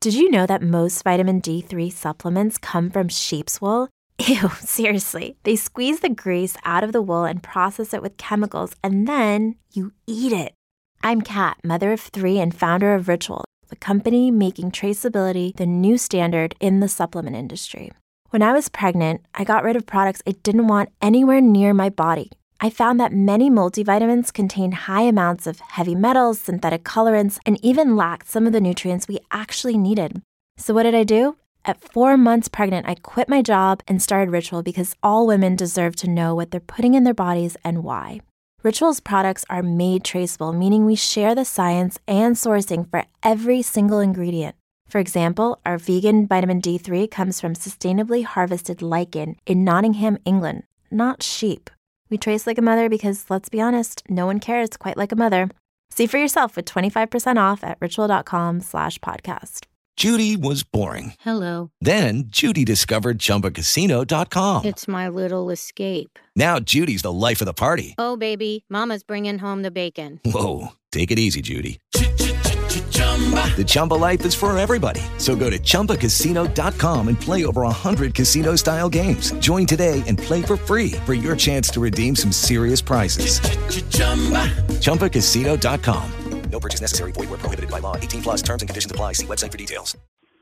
Did you know that most vitamin D3 supplements come from sheep's wool? Ew, seriously. They squeeze the grease out of the wool and process it with chemicals, and then you eat it. I'm Kat, mother of 3 and founder of Ritual, the company making traceability the new standard in the supplement industry. When I was pregnant, I got rid of products I didn't want anywhere near my body. I found that many multivitamins contain high amounts of heavy metals, synthetic colorants, and even lacked some of the nutrients we actually needed. So what did I do? At 4 months pregnant, I quit my job and started Ritual because all women deserve to know what they're putting in their bodies and why. Ritual's products are made traceable, meaning we share the science and sourcing for every single ingredient. For example, our vegan vitamin D3 comes from sustainably harvested lichen in Nottingham, England, not sheep. We trace like a mother because, let's be honest, no one cares quite like a mother. See for yourself with 25% off at ritual.com/podcast. Judy was boring. Hello. Then Judy discovered ChumbaCasino.com. It's my little escape. Now Judy's the life of the party. Oh, baby, mama's bringing home the bacon. Whoa, take it easy, Judy. The Chumba life is for everybody. So go to ChumbaCasino.com and play over 100 casino-style games. Join today and play for free for your chance to redeem some serious prizes. ChumbaCasino.com. No purchase necessary. Void where prohibited by law. 18 plus terms and conditions apply. See website for details.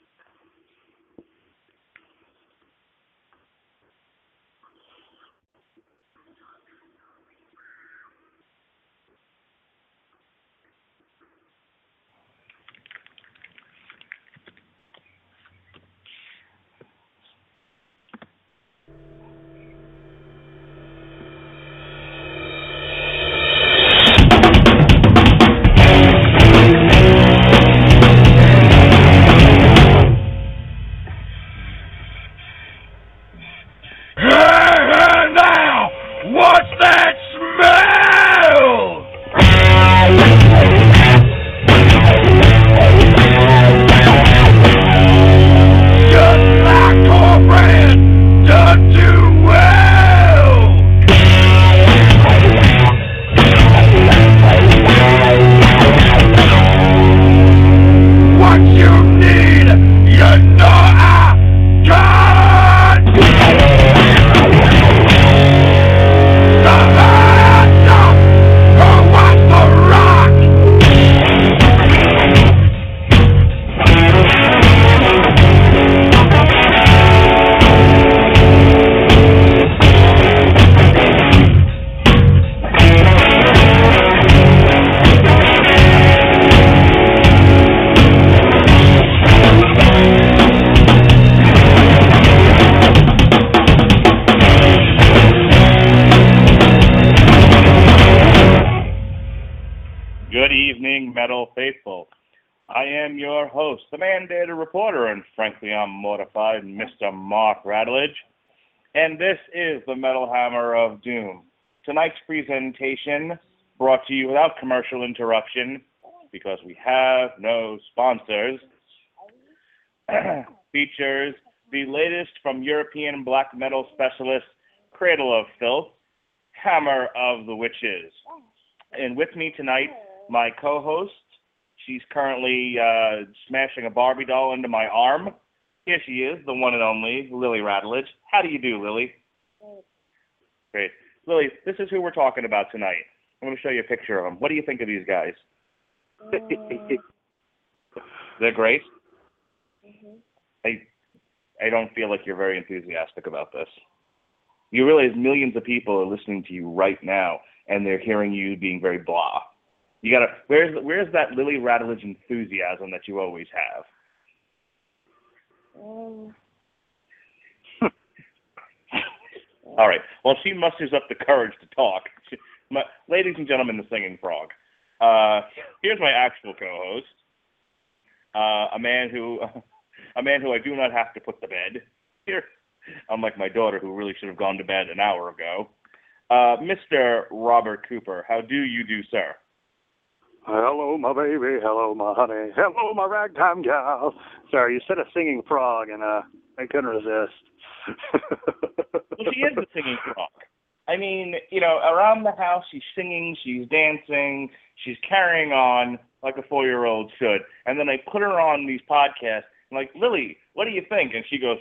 Metal faithful. I am your host, the mandated reporter, and frankly, I'm mortified, Mr. Mark Radulich. And this is the Metal Hammer of Doom. Tonight's presentation, brought to you without commercial interruption, because we have no sponsors, features the latest from European black metal specialist Cradle of Filth, Hammer of the Witches. And with me tonight, my co-host. She's currently smashing a Barbie doll into my arm. Here she is, the one and only Lily Radulich. How do you do, Lily? Great. Lily, this is who we're talking about tonight. I'm going to show you a picture of them. What do you think of these guys? They're great? Mm-hmm. I don't feel like you're very enthusiastic about this. You realize millions of people are listening to you right now, and they're hearing you being very blah. You gotta. Where's that Lily Radulich enthusiasm that you always have? All right. Well, she musters up the courage to talk. Ladies and gentlemen, the singing frog. Here's my actual co-host. A man who I do not have to put to bed. Here, unlike my daughter, who really should have gone to bed an hour ago. Mr. Robert Cooper, how do you do, sir? Hello, my baby. Hello, my honey. Hello, my ragtime gal. Sorry, you said a singing frog, and I couldn't resist. Well, she is the singing frog. I mean, around the house, she's singing, she's dancing, she's carrying on like a 4-year-old should. And then I put her on these podcasts, and like, Lily, what do you think? And she goes,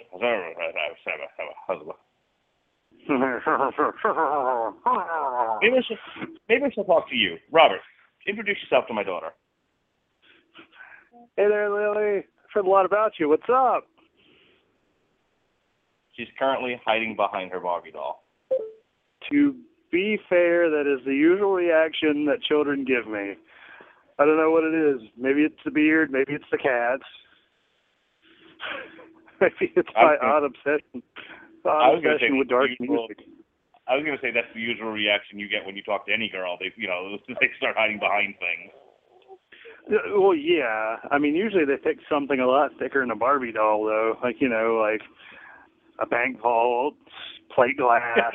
maybe she'll talk to you. Robert, introduce yourself to my daughter. Hey there, Lily. I've heard a lot about you. What's up? She's currently hiding behind her Barbie doll. To be fair, that is the usual reaction that children give me. I don't know what it is. Maybe it's the beard. Maybe it's the cats. Maybe it's my odd obsession. Odd obsession with dark music. I was going to say that's the usual reaction you get when you talk to any girl. They start hiding behind things. Well, yeah. I mean, usually they pick something a lot thicker than a Barbie doll, though. Like a bank vault, plate glass.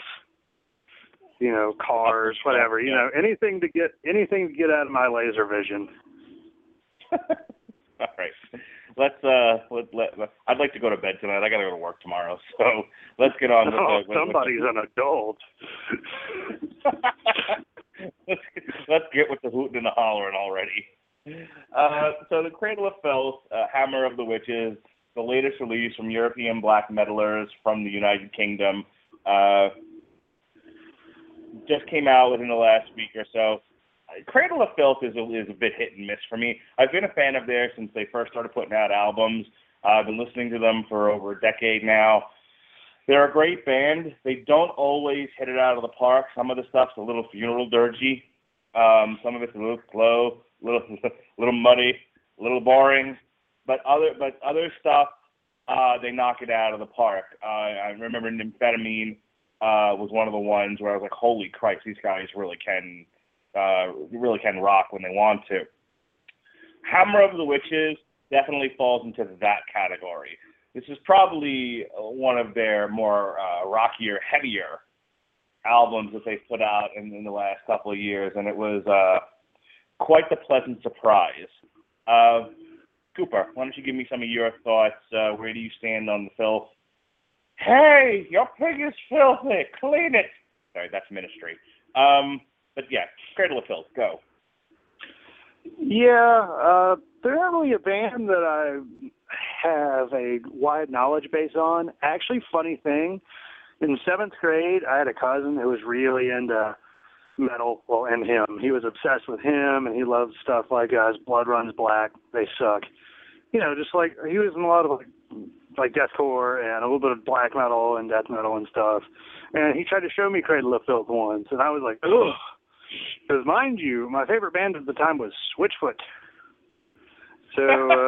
Cars, whatever. Anything to get out of my laser vision. All right. I'd like to go to bed tonight. I got to go to work tomorrow, so let's get on with somebody's an adult. let's get with the hooting and the hollering already. So the Cradle of Filth, Hammer of the Witches, the latest release from European black metalers from the United Kingdom, just came out within the last week or so. Cradle of Filth is a bit hit and miss for me. I've been a fan of theirs since they first started putting out albums. I've been listening to them for over a decade now. They're a great band. They don't always hit it out of the park. Some of the stuff's a little funeral dirgy. Some of it's a little slow, a little muddy, a little boring. But other stuff, they knock it out of the park. I remember Nymphetamine was one of the ones where I was like, holy Christ, these guys really can rock when they want to. Hammer of the Witches definitely falls into that category. This is probably one of their more rockier, heavier albums that they've put out in the last couple of years, and it was quite the pleasant surprise. Cooper, why don't you give me some of your thoughts? Where do you stand on the filth? Hey, your pig is filthy. Clean it. Sorry, that's Ministry. But yeah, Cradle of Filth, go. Yeah, they're not really a band that I have a wide knowledge base on. Actually, funny thing, in 7th grade, I had a cousin who was really into metal, and him. He was obsessed with him, and he loved stuff like Blood Runs Black, They Suck. Just like, he was in a lot of like deathcore and a little bit of black metal and death metal and stuff. And he tried to show me Cradle of Filth once, and I was like, ugh. Because, mind you, my favorite band at the time was Switchfoot. So,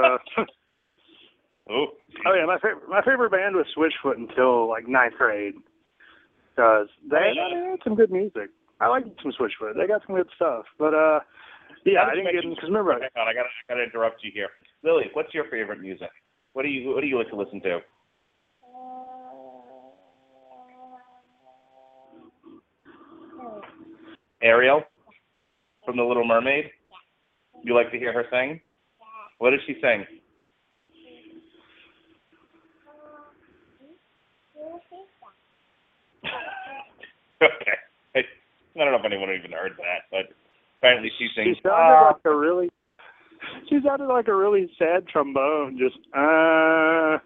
oh yeah, my favorite band was Switchfoot until like 9th grade, because they had some good music. I liked some Switchfoot. They got some good stuff. But yeah, I didn't get in because remember. Hang on, I gotta interrupt you here. Lily, what's your favorite music? What do you like to listen to? Ariel from The Little Mermaid? Yeah. You like to hear her sing? Yeah. What does she sing? Okay. I don't know if anyone even heard that, but apparently she sings. She sounded like a really sad trombone, just A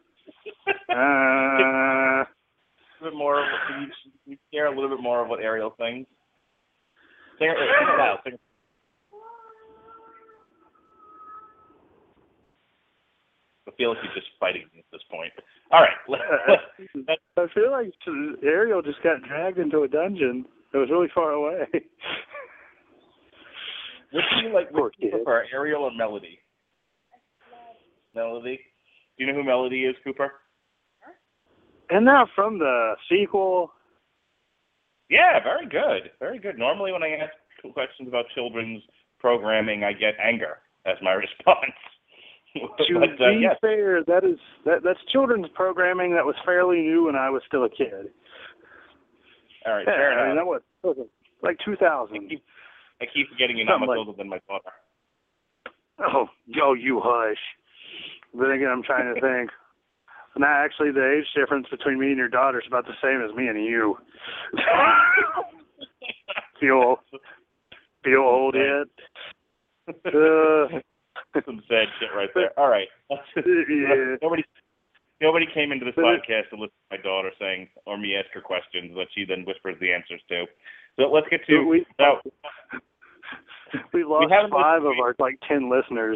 bit more. Can you share a little bit more of what Ariel sings? Sing it loud. Sing it. I feel like you're just fighting at this point. All right. I feel like Ariel just got dragged into a dungeon. It was really far away. Which do you like? Which do you prefer, Ariel or Melody? Melody. Do you know who Melody is, Cooper? And now from the sequel. Yeah, very good. Very good. Normally when I ask questions about children's programming, I get anger as my response. To be fair, that's children's programming that was fairly new when I was still a kid. All right, fair enough. That was like 2000. I keep forgetting you're not much older than my daughter. Oh, you hush. But again, I'm trying to think. And actually, the age difference between me and your daughter is about the same as me and you. Feel old yet? Some sad shit right there. All right. Yeah. Nobody came into this podcast to listen to my daughter saying, or me ask her questions that she then whispers the answers to. So let's get to... We lost 5 of our 10 listeners.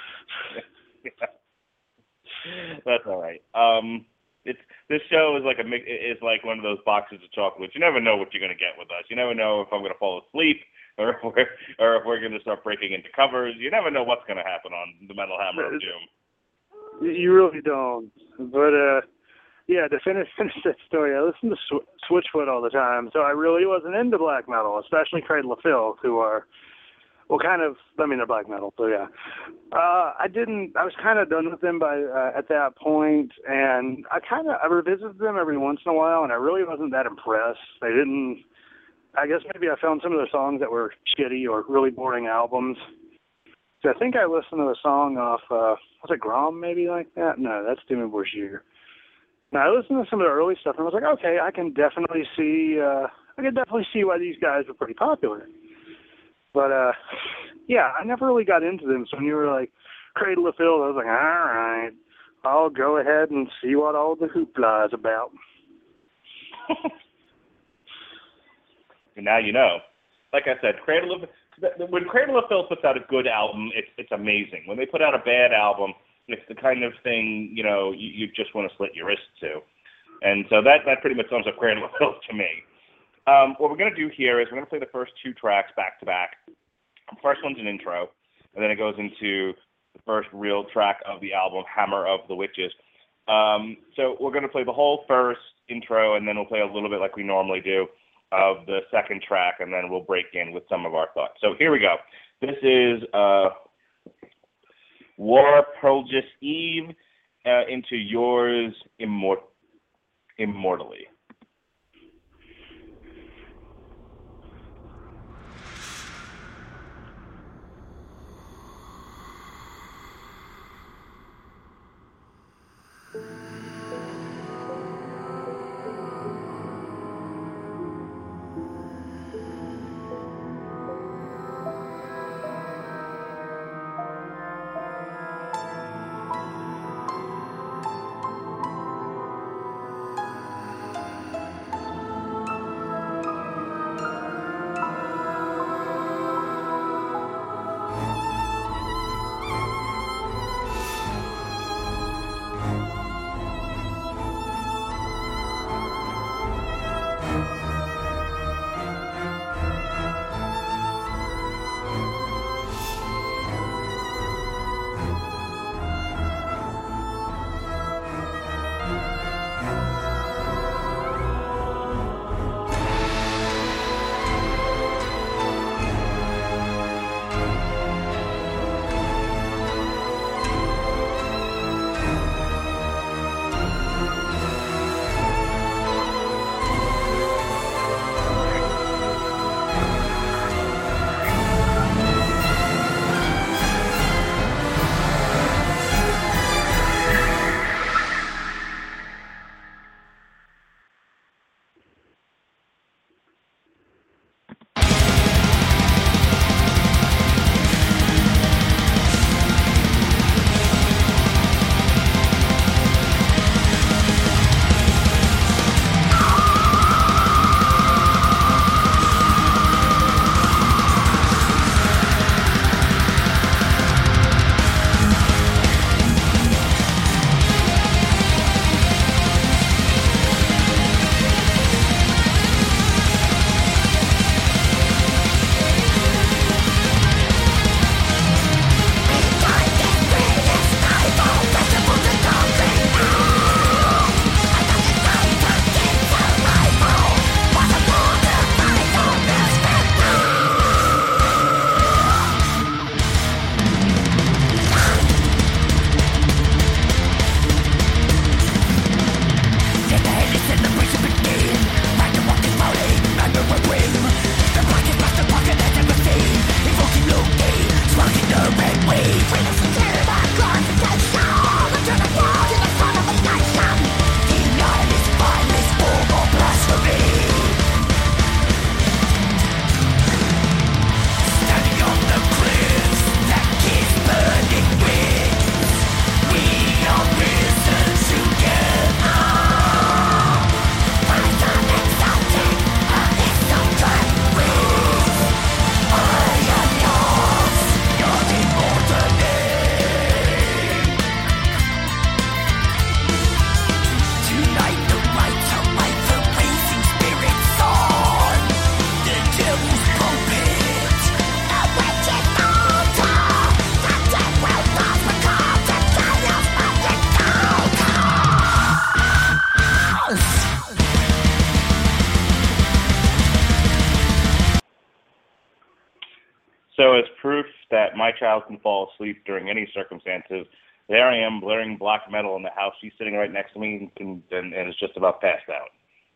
That's all right. This show is like one of those boxes of chocolates. You never know what you're going to get with us. You never know if I'm going to fall asleep or if we're going to start breaking into covers. You never know what's going to happen on the Metal Hammer of Doom. You really don't. But yeah, to finish that story, I listen to Switchfoot all the time, so I really wasn't into black metal, especially Cradle of Filth, who are, they're black metal, so yeah. I was kind of done with them at that point, and I revisited them every once in a while, and I really wasn't that impressed. I guess maybe I found some of their songs that were shitty or really boring albums. So I think I listened to a song off, was it Grom, maybe like that? No, that's Dimmu Borgir. Now, I listened to some of the early stuff, and I was like, okay, I can definitely see why these guys were pretty popular. But, yeah, I never really got into them. So when you were like, Cradle of Filth, I was like, all right, I'll go ahead and see what all the hoopla is about. And now you know. Like I said, when Cradle of Filth puts out a good album, it's amazing. When they put out a bad album, it's the kind of thing, you just want to slit your wrists to. And so that pretty much sums up Cradle of Filth to me. What we're going to do here is we're going to play the first 2 tracks back to back. The first one's an intro, and then it goes into the first real track of the album, Hammer of the Witches. So we're going to play the whole first intro, and then we'll play a little bit like we normally do of the second track, and then we'll break in with some of our thoughts. So here we go. This is Walpurgis Eve into Yours Immortally. So as proof that my child can fall asleep during any circumstances, there I am blaring black metal in the house. She's sitting right next to me and is just about passed out.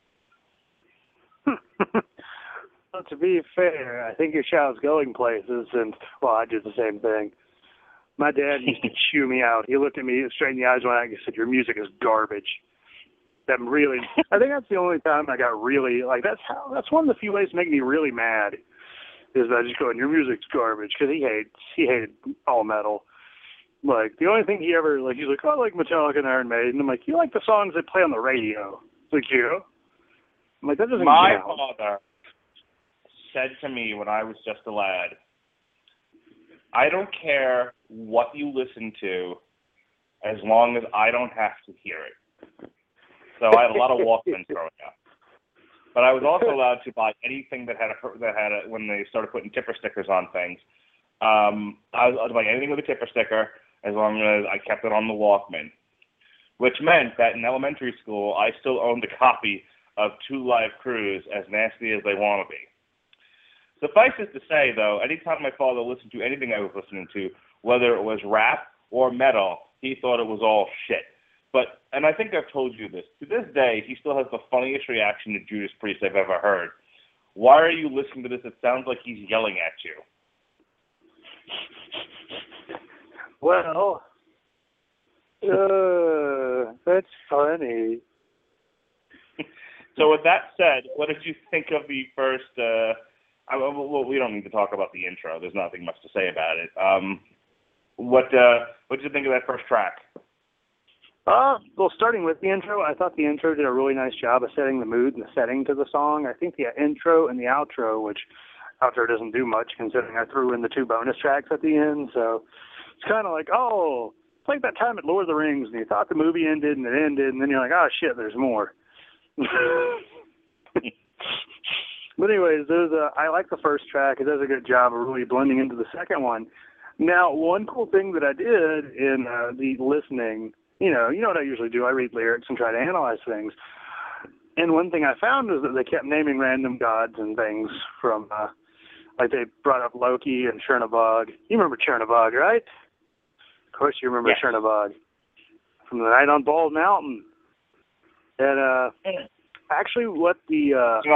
Well, to be fair, I think your child's going places, and, well, I did the same thing. My dad used to chew me out. He looked at me straight in the eyes one night and said, "Your music is garbage." I think that's the only time I got really, like, that's one of the few ways to make me really mad, is by just going, "Your music's garbage," because he hated all metal. Like, the only thing he ever, like, he's like, "I like Metallica and Iron Maiden." I'm like, "You like the songs that play on the radio?" It's like, "Yeah." I'm like, "That doesn't My count." father said to me when I was just a lad, "I don't care what you listen to as long as I don't have to hear it." So I had a lot of Walkmans growing up. But I was also allowed to buy anything that had when they started putting tipper stickers on things. I was buying anything with a tipper sticker as long as I kept it on the Walkman, which meant that in elementary school I still owned a copy of Two Live Crews, As Nasty as They Want to Be. Suffice it to say, though, anytime my father listened to anything I was listening to, whether it was rap or metal, he thought it was all shit. And I think I've told you this, to this day, he still has the funniest reaction to Judas Priest I've ever heard. "Why are you listening to this? It sounds like he's yelling at you." Well, that's funny. So with that said, what did you think of the first, well, we don't need to talk about the intro. There's nothing much to say about it. What did you think of that first track? Well, starting with the intro, I thought the intro did a really nice job of setting the mood and the setting to the song. I think the intro and the outro, which outro doesn't do much considering I threw in the 2 bonus tracks at the end, so it's kind of like, oh, it's like that time at Lord of the Rings, and you thought the movie ended, and it ended, and then you're like, oh, shit, there's more. But anyways, I like the first track. It does a good job of really blending into the second one. Now, one cool thing that I did in the listening, you know what I usually do. I read lyrics and try to analyze things. And one thing I found was that they kept naming random gods and things from, like they brought up Loki and Chernabog. You remember Chernabog, right? Of course you remember Yes. Chernabog. From the Night on Bald Mountain. And actually what the...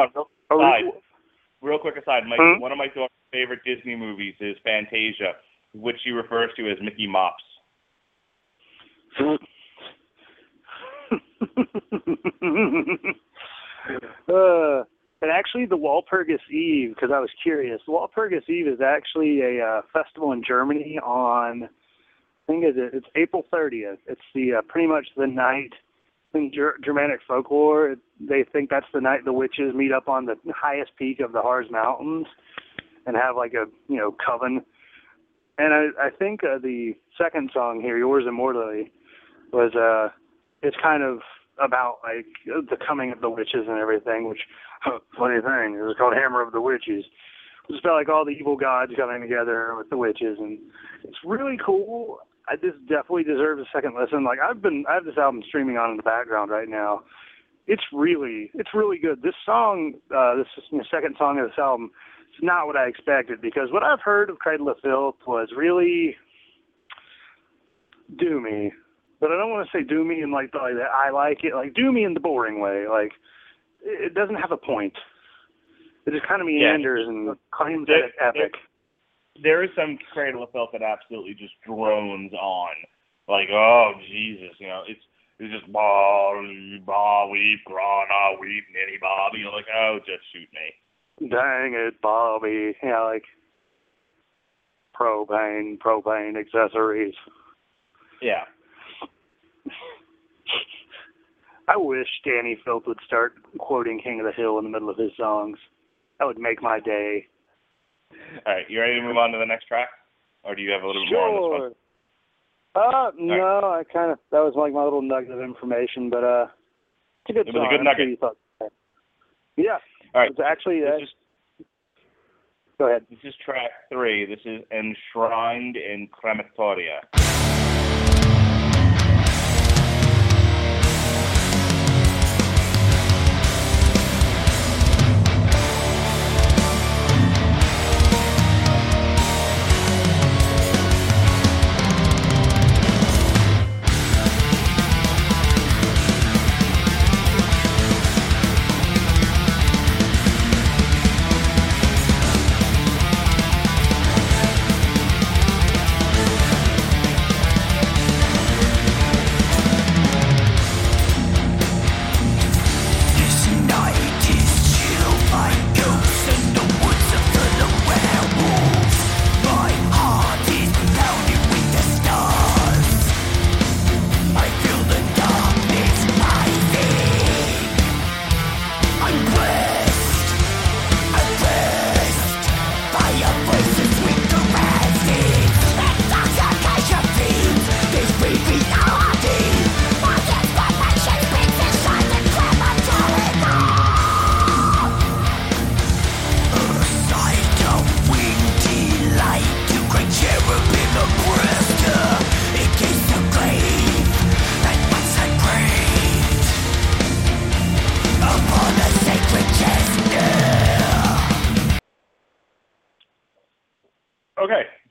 Real quick aside, one of my daughter's favorite Disney movies is Fantasia, which she refers to as Mickey Mops. And actually the Walpurgis Eve, because I was curious, Walpurgis Eve is actually a festival in Germany on, I think it's April 30th. It's the pretty much the night in Germanic folklore. They think that's the night the witches meet up on the highest peak of the Harz Mountains and have like a, coven. And I think the second song here, Yours Immortally, was it's kind of about like the coming of the witches and everything, which funny thing, it was called Hammer of the Witches. It was about like all the evil gods coming together with the witches, and it's really cool. This definitely deserves a second listen. Like I have this album streaming on in the background right now. It's really good. This song, this is the second song of this album. It's not what I expected, because what I've heard of Cradle of Filth was really doomy. But I don't want to say doomy in like that I like it, like doomy in the boring way. Like it doesn't have a point. It just kind of meanders and claims that it's epic. There is some Cradle of Filth that absolutely just drones on, like, oh Jesus, it's just bah weep, grana weep, nitty bob. Like, oh, just shoot me. Dang it, Bobby. Yeah, like propane accessories. Yeah. I wish Danny Filth would start quoting King of the Hill in the middle of his songs. That would make my day. All right, you ready to move on to the next track? Or do you have a little bit more on this one? No, I that was like my little nugget of information, but it's a good song. It was a good nugget. You thought yeah. All right. It's actually, go ahead. This is track 3. This is Enshrined in Crematoria.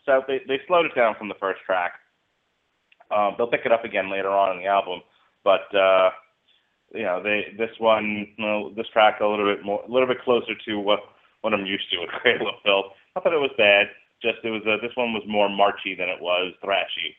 So they slowed it down from the first track. They'll pick it up again later on in the album, but this track a little bit closer to what I'm used to with Cradle of Filth. Not that it was bad, just this one was more marchy than it was thrashy.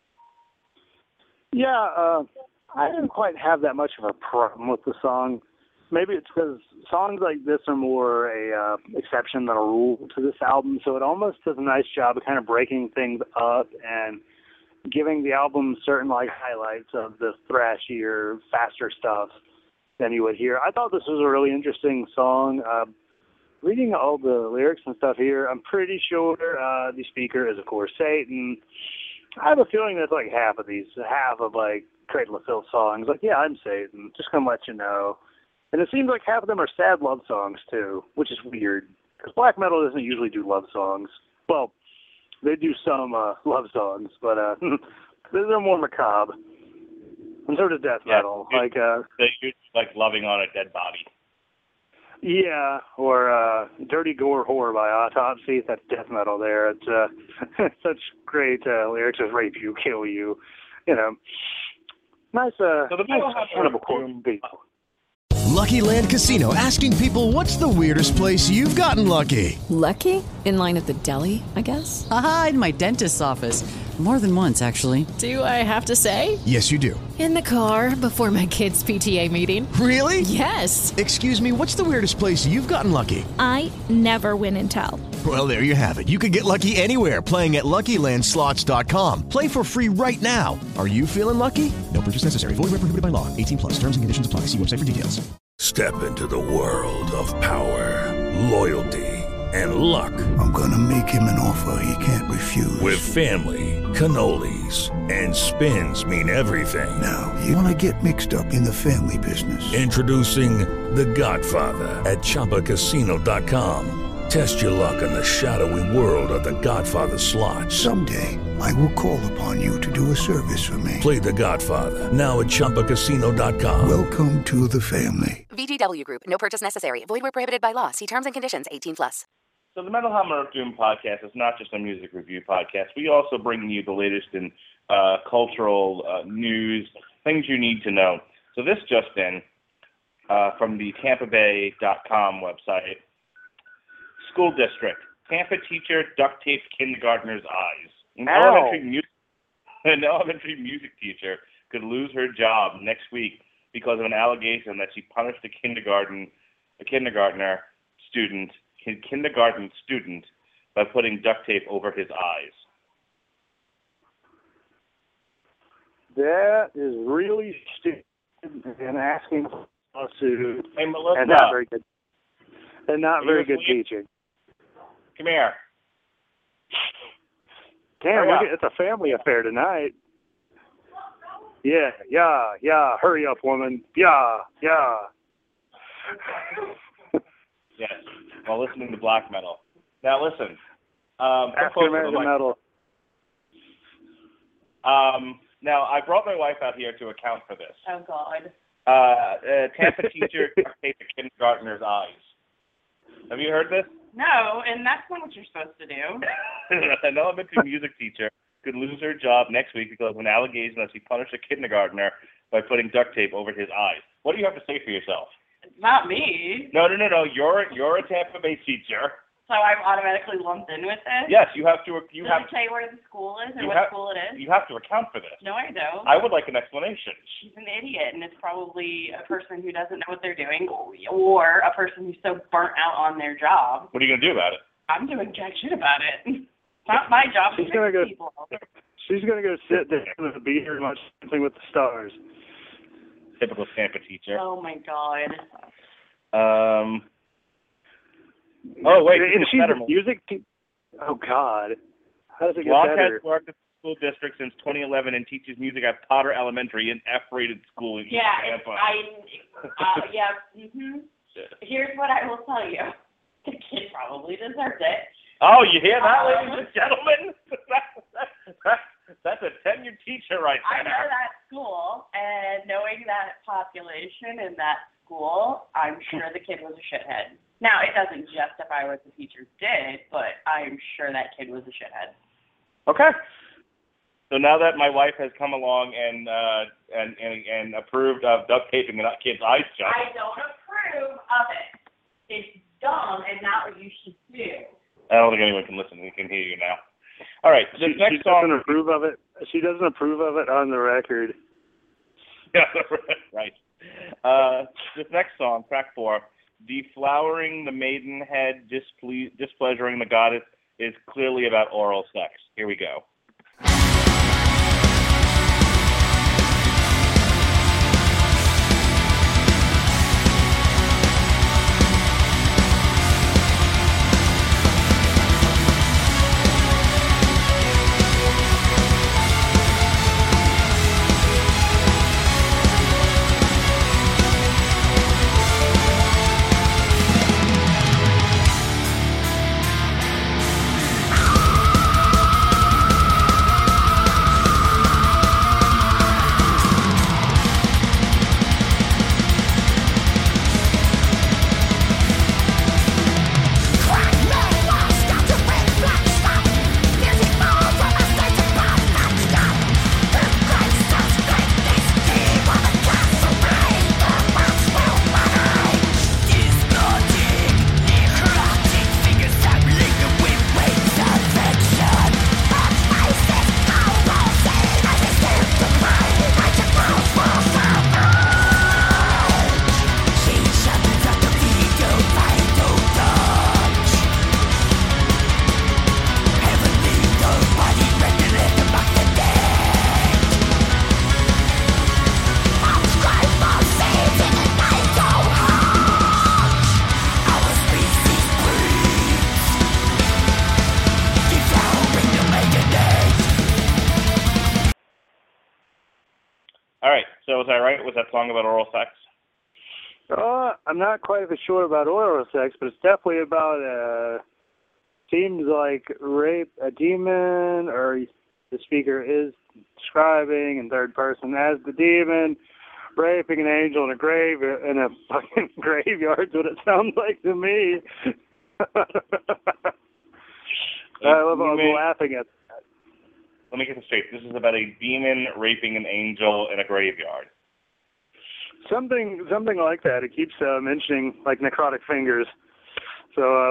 Yeah, I didn't quite have that much of a problem with the song. Maybe it's because songs like this are more a exception than a rule to this album, so it almost does a nice job of kind of breaking things up and giving the album certain highlights of the thrashier, faster stuff than you would hear. I thought this was a really interesting song. Reading all the lyrics and stuff here, I'm pretty sure the speaker is, of course, Satan. I have a feeling that's half of Cradle of Filth songs. Yeah, I'm Satan. Just gonna let you know. And it seems like half of them are sad love songs, too, which is weird. Because black metal doesn't usually do love songs. Well, they do some love songs, but they're more macabre. And so does death metal. They usually loving on a dead body. Yeah, or Dirty Gore Horror by Autopsy. That's death metal there. It's such great lyrics as rape you, kill you. Nice, so the nice Cannibal Corpse people. Lucky Land Casino, asking people, what's the weirdest place you've gotten lucky? Lucky? In line at the deli, I guess? Aha, in my dentist's office. More than once, actually. Do I have to say? Yes, you do. In the car before my kids' PTA meeting. Really? Yes. Excuse me, what's the weirdest place you've gotten lucky? I never win and tell. Well, there you have it. You can get lucky anywhere, playing at LuckyLandSlots.com. Play for free right now. Are you feeling lucky? No purchase necessary. Void where prohibited by law. 18+. Terms and conditions apply. See website for details. Step into the world of power, loyalty, and luck. I'm gonna make him an offer he can't refuse. With family, cannolis, and spins mean everything. Now, you wanna get mixed up in the family business. Introducing The Godfather at ChumbaCasino.com. Test your luck in the shadowy world of The Godfather slot. Someday, I will call upon you to do a service for me. Play The Godfather, now at ChumbaCasino.com. Welcome to the family. VGW Group. No purchase necessary. Void where prohibited by law. See terms and conditions. 18+. So the Metal Hammer of Doom podcast is not just a music review podcast. We also bring you the latest in cultural news, things you need to know. So this just in from the TampaBay.com website. School district. Tampa teacher duct tapes kindergartner's eyes. An elementary music teacher could lose her job next week because of an allegation that she punished a kindergarten student by putting duct tape over his eyes. That is really stupid and asking for a lawsuit. Hey, Melissa. And not very good. And not very good teaching. Come here. Damn, it's a family affair tonight. Yeah. Hurry up, woman. Yeah. Yes. While listening to black metal. Now listen. African American metal. Now I brought my wife out here to account for this. Oh God. Tampa teacher taped a kindergartner's eyes. Have you heard this? No, and that's not what you're supposed to do. An elementary music teacher could lose her job next week because of an allegation that she punished a kindergartner by putting duct tape over his eyes. What do you have to say for yourself? Not me. No. You're a Tampa Bay teacher. So I'm automatically lumped in with this? Yes, you have to. Does it say where the school is or what school it is? You have to account for this. No, I don't. I would like an explanation. She's an idiot, and it's probably a person who doesn't know what they're doing, or a person who's so burnt out on their job. What are you going to do about it? I'm doing jack shit about it. It's not my job to fix people. She's going to go sit there with a beer and watch Dancing with the Stars. Typical Tampa teacher. Oh, my God. Oh, wait. And she's a music teacher? Oh, God. How does it get Locke better? has worked at the school district since 2011 and teaches music at Potter Elementary, an F-rated school in Tampa. Here's what I will tell you. The kid probably deserved it. Oh, you hear that, ladies and gentlemen? That's a tenured teacher right there. I know that school, and knowing that population in that school, I'm sure the kid was a shithead. Now, it doesn't justify what the teacher did, but I'm sure that kid was a shithead. Okay. So now that my wife has come along and approved of duct taping the kids' eyes shut. I don't approve of it. It's dumb and not what you should do. I don't think anyone can listen. We can hear you now. All right. This next song. Doesn't approve of it. She doesn't approve of it on the record. Yeah, right. This next song, track 4, deflowering the maidenhead, displeasuring the goddess, is clearly about oral sex. Here we go. All right. So was I right? Was that song about oral sex? I'm not quite sure about oral sex, but it's definitely about seems like rape a demon, or the speaker is describing in third person as the demon raping an angel in a fucking graveyard. What it sounds like to me. I love how I'm laughing at that. Let me get this straight. This is about a demon raping an angel in a graveyard. Something like that. It keeps mentioning like necrotic fingers. So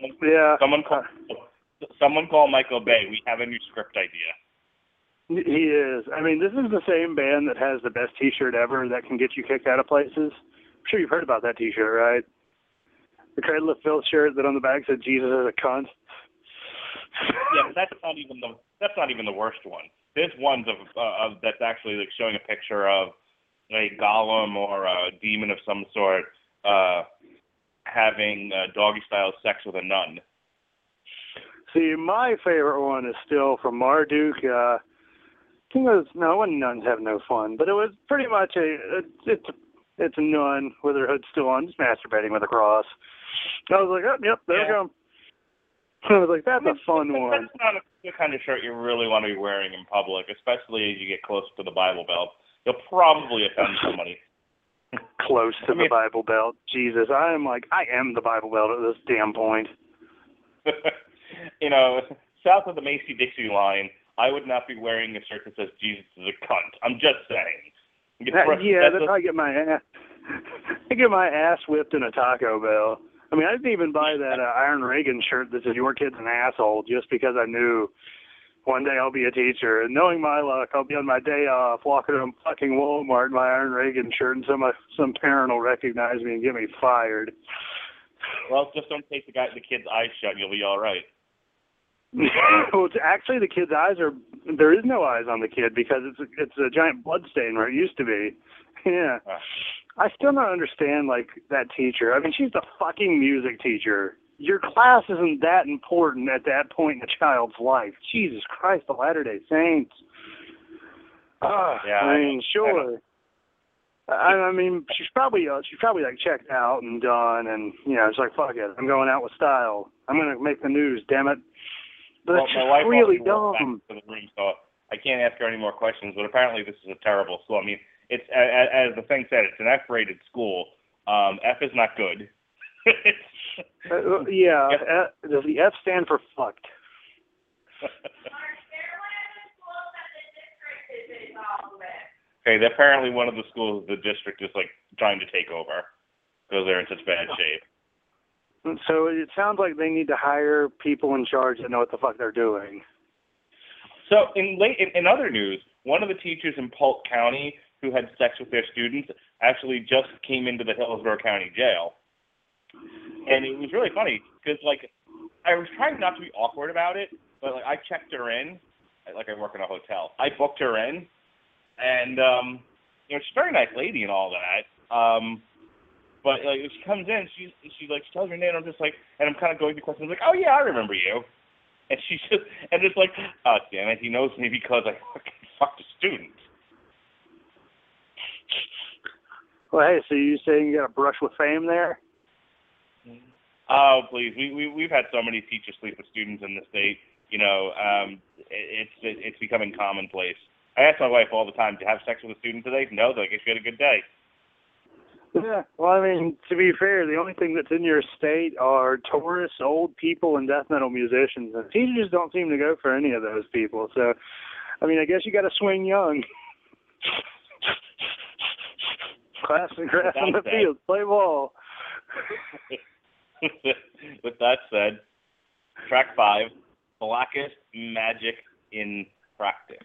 someone call Michael Bay. We have a new script idea. He is. I mean, this is the same band that has the best T-shirt ever that can get you kicked out of places. I'm sure you've heard about that T-shirt, right? The Cradle of Filth shirt that on the back said "Jesus is a cunt." Yeah, but that's not even the worst one. There's ones of that's actually like showing a picture of a golem or a demon of some sort having doggy-style sex with a nun. See, my favorite one is still from Marduk. I think it was, no, when nuns have no fun, but it was pretty much it's a nun with her hood still on, just masturbating with a cross. I was like, oh, yep, there we go. I was like, that's a fun one. That's not the kind of shirt you really want to be wearing in public, especially as you get close to the Bible Belt. You'll probably offend somebody. Close to the Bible Belt. Jesus, I am the Bible Belt at this damn point. You know, south of the Macy-Dixie line, I would not be wearing a shirt that says Jesus is a cunt. I'm just saying. I get my ass whipped in a Taco Bell. I mean, I didn't even buy that Iron Reagan shirt that says "Your kid's an asshole" just because I knew one day I'll be a teacher. And knowing my luck, I'll be on my day off walking to fucking Walmart in my Iron Reagan shirt, and some parent will recognize me and get me fired. Well, just don't take the kid's eyes shut. You'll be all right. Well, actually, the kid's eyes there is no eyes on the kid because it's a giant blood stain where it used to be. Yeah. I still don't understand, like, that teacher. I mean, she's the fucking music teacher. Your class isn't that important at that point in a child's life. Jesus Christ, the Latter-day Saints. I mean, sure. I mean, she's probably like checked out and done, and you know, it's like, fuck it, I'm going out with style. I'm gonna make the news, damn it. But it's just really dumb. To the room, so I can't ask her any more questions. But apparently, this is a terrible school. I mean, it's as the thing said, it's an F-rated school. F is not good. Does the F stand for fucked? Okay, apparently one of the schools, the district is like trying to take over because they're in such bad shape. So it sounds like they need to hire people in charge that know what the fuck they're doing. So in other news, one of the teachers in Polk County who had sex with their students actually just came into the Hillsborough County Jail. And it was really funny because, like, I was trying not to be awkward about it, but, like, I checked her in. Like, I work in a hotel. I booked her in. And, she's a very nice lady and all that. But, like, when she comes in, she tells her name, and I'm just like, and I'm kind of going through questions, like, oh, yeah, I remember you. And she's just, and it's like, oh, damn it, he knows me because I fucked a student. Well, hey, so you saying you got a brush with fame there? Oh, please. We've had so many teachers sleep with students in the state. It's becoming commonplace. I ask my wife all the time, "Do you have sex with a student today?" No, I guess you had a good day. Yeah, well, I mean, to be fair, the only thing that's in your state are tourists, old people, and death metal musicians. And teachers don't seem to go for any of those people. So, I mean, I guess you got to swing young. Class and grass on the field, play ball. With that said, track 5, Blackest Magic in Practice.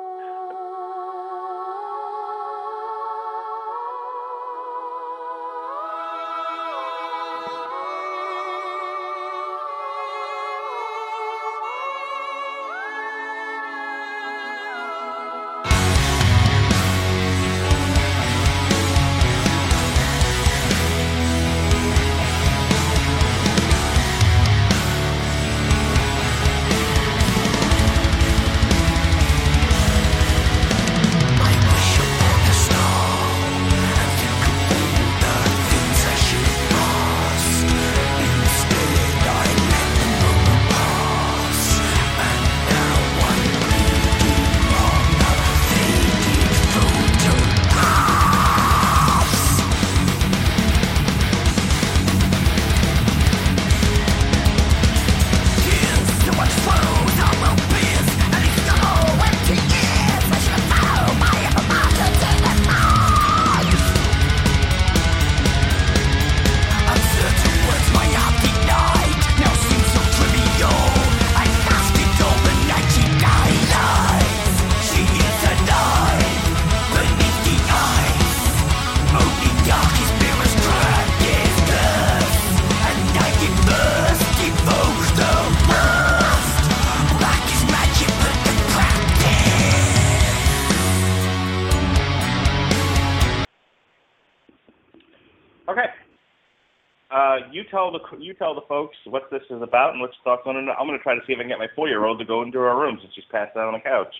You tell the folks what this is about and what your thoughts on it. I'm going to try to see if I can get my 4-year-old to go into our room since she's passed out on the couch.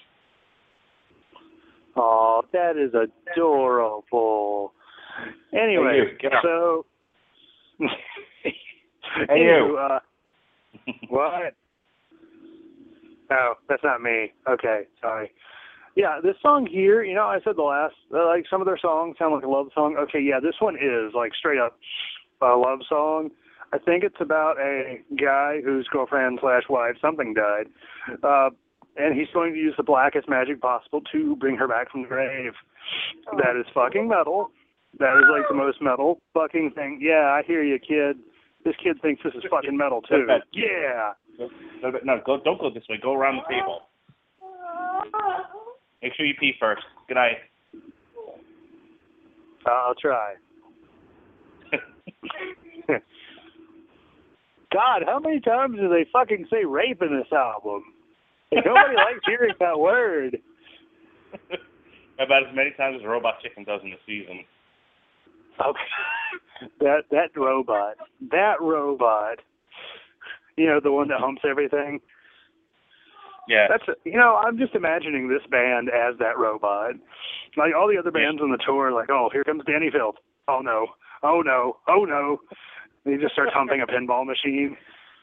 Oh, that is adorable. Anyway, hey, so... Hey, you. What? Oh, that's not me. Okay, sorry. Yeah, this song here, I said like some of their songs sound like a love song. Okay, yeah, this one is like straight up a love song. I think it's about a guy whose girlfriend/wife, something died, and he's going to use the blackest magic possible to bring her back from the grave. That is fucking metal. That is like the most metal fucking thing. Yeah, I hear you, kid. This kid thinks this is fucking metal too. Yeah. No, don't go this way. Go around the table. Make sure you pee first. Good night. I'll try. God, how many times do they fucking say rape in this album? Nobody likes hearing that word. About as many times as Robot Chicken does in the season. Okay. That robot. The one that humps everything. Yeah. I'm just imagining this band as that robot. Like all the other bands on the tour, like, oh, here comes Danny Filth. Oh no. Oh no. Oh no. And he just starts humping a pinball machine.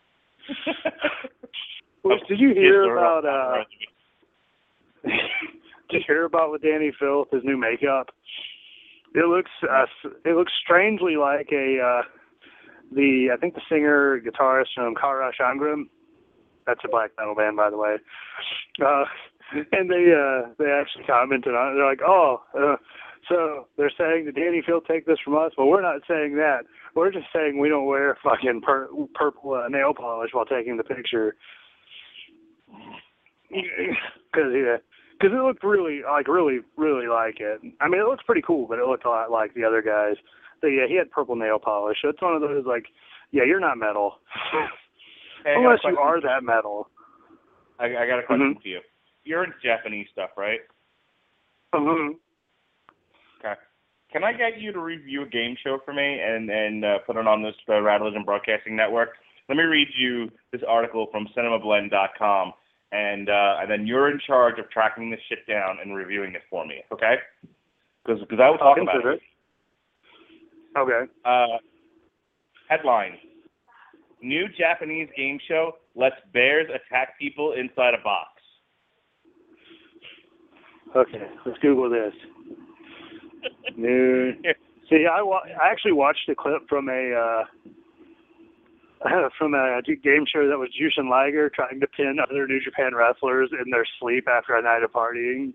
Did you hear about did you hear about with Danny Filth, his new makeup? It looks strangely like I think the singer guitarist from Kara Shangram. That's a black metal band, by the way. And they actually commented on it. They're like, so they're saying that Danny Field take this from us? Well, we're not saying that. We're just saying we don't wear fucking purple nail polish while taking the picture. Because it looked really like it. I mean, it looks pretty cool, but it looked a lot like the other guys. But yeah, he had purple nail polish. So it's one of those like, yeah, you're not metal. Hey, unless you are that metal. I got a question for you. You're into Japanese stuff, right? Mm-hmm. Okay. Can I get you to review a game show for me and put it on this Rattlevision Broadcasting Network? Let me read you this article from cinemablend.com, and then you're in charge of tracking this shit down and reviewing it for me, okay? Because I will talk about it. Okay. Headline: New Japanese game show lets bears attack people inside a box. Okay, let's Google this. New. See, I actually watched a clip from a game show that was Jushin Liger trying to pin other New Japan wrestlers in their sleep after a night of partying.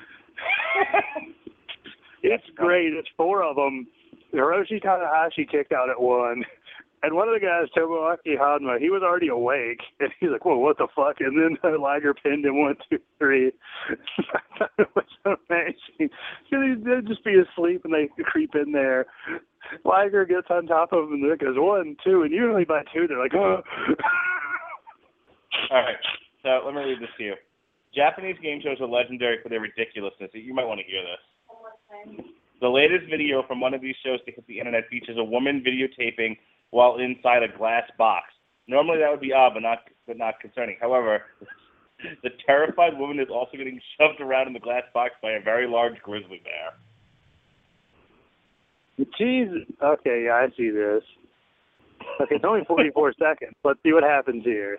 It's great. It's 4 of them. Hiroshi Tanahashi kicked out at 1. And one of the guys, Tomoaki Hanma, he was already awake. And he's like, whoa, what the fuck? And then Liger pinned him 1, 2, 3. I thought it was amazing. They'd just be asleep and they creep in there. Liger gets on top of him and it goes 1, 2. And usually by 2, they're like, oh. All right. So let me read this to you. Japanese game shows are legendary for their ridiculousness. You might want to hear this. The latest video from one of these shows to hit the internet features a woman videotaping while inside a glass box. Normally that would be odd, but not concerning. However, the terrified woman is also getting shoved around in the glass box by a very large grizzly bear. Jeez. Okay, yeah, I see this. Okay, it's only 44 seconds. Let's see what happens here.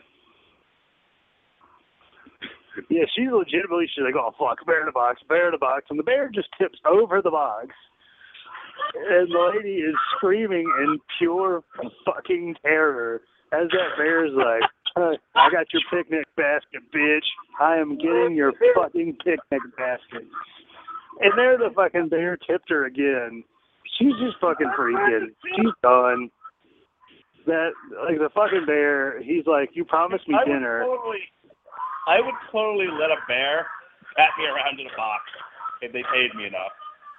Yeah, she's like, oh, fuck, bear in a box, and the bear just tips over the box. And the lady is screaming in pure fucking terror as that bear's like, I got your picnic basket, bitch. I am getting your fucking picnic basket. And there the fucking bear tipped her again. She's just fucking freaking. She's done. That, like, the fucking bear, he's like, you promised me dinner. I would totally let a bear pat me around in a box if they paid me enough.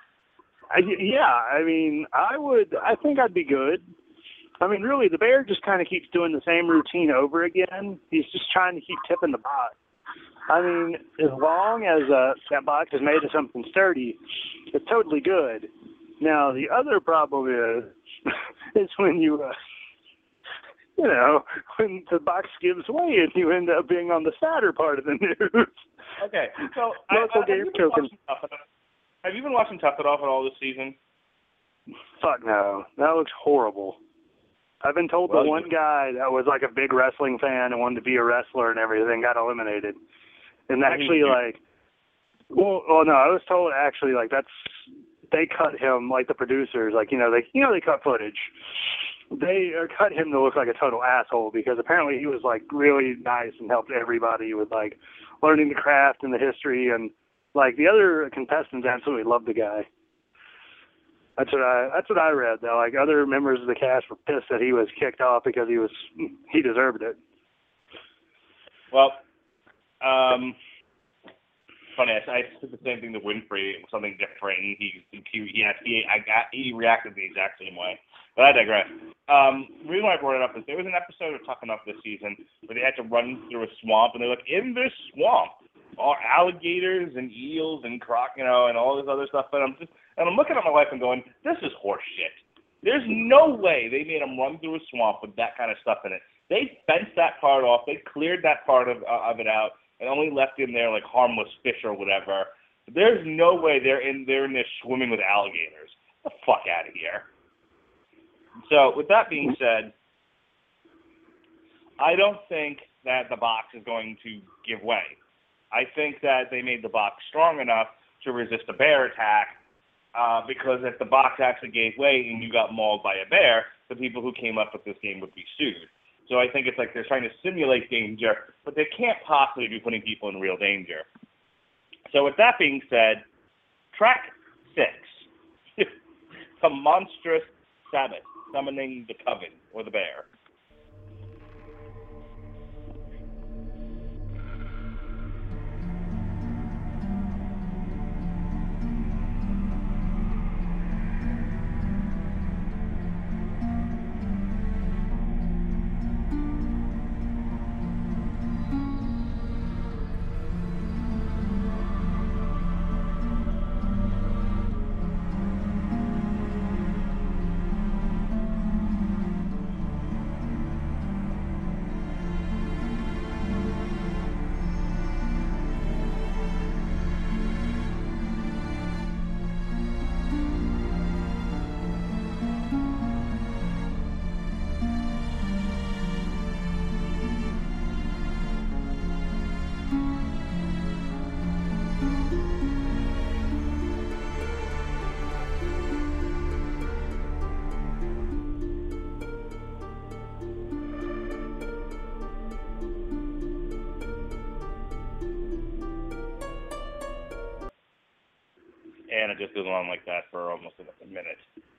I think I'd be good. I mean, really, the bear just kind of keeps doing the same routine over again. He's just trying to keep tipping the box. I mean, as long as that box is made of something sturdy, it's totally good. Now, the other problem is when when the box gives way and you end up being on the sadder part of the news. Okay, so have you been watching Tough It Off at all this season? Fuck no. That looks horrible. I've been told the one guy that was like a big wrestling fan and wanted to be a wrestler and everything got eliminated. And actually, I was told actually, like, they cut him, like the producers, like, they cut footage. They cut him to look like a total asshole because apparently he was like really nice and helped everybody with like learning the craft and the history, and like the other contestants absolutely loved the guy. That's what I read though. Like other members of the cast were pissed that he was kicked off because he deserved it. Well, funny. I said the same thing to Winfrey. It was something different. He reacted the exact same way. But I digress. The reason why I brought it up is there was an episode of Tough Enough this season where they had to run through a swamp, and they're like, in this swamp are alligators and eels and and all this other stuff. And I'm looking at my wife and going, this is horse shit. There's no way they made them run through a swamp with that kind of stuff in it. They fenced that part off. They cleared that part of it out and only left in there like harmless fish or whatever. There's no way they're in there swimming with alligators. Get the fuck out of here. So, with that being said, I don't think that the box is going to give way. I think that they made the box strong enough to resist a bear attack, because if the box actually gave way and you got mauled by a bear, the people who came up with this game would be sued. So I think it's like they're trying to simulate danger, but they can't possibly be putting people in real danger. So with that being said, track 6, The Monstrous Sabbath, Summoning the Coven, or the Bear. And it just goes on like that for almost a minute.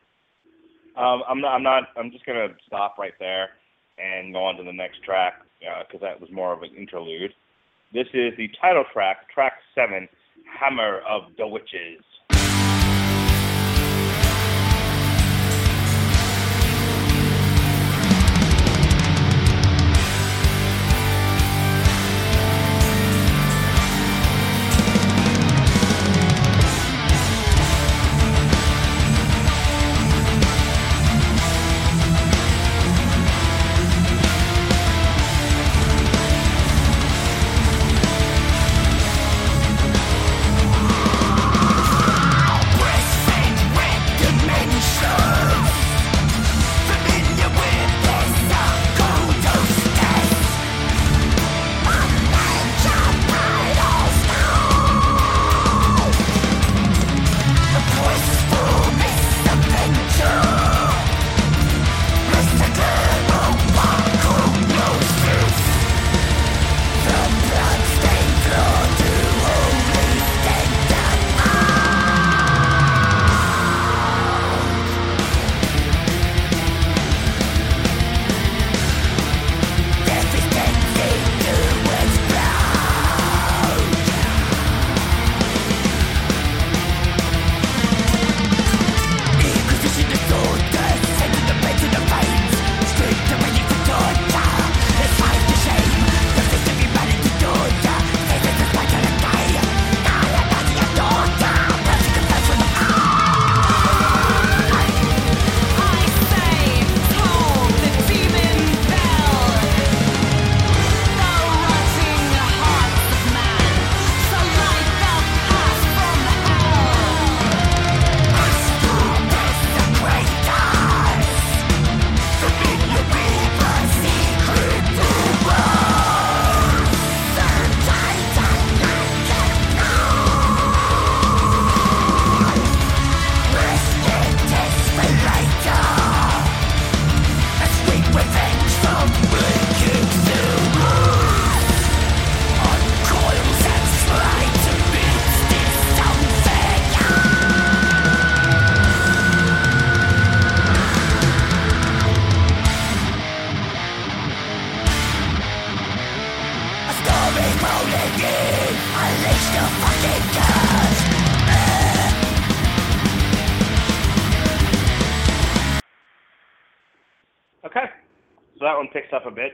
I'm just gonna stop right there and go on to the next track because that was more of an interlude. This is the title track, track 7, Hammer of the Witches. Okay, so that one picks up a bit.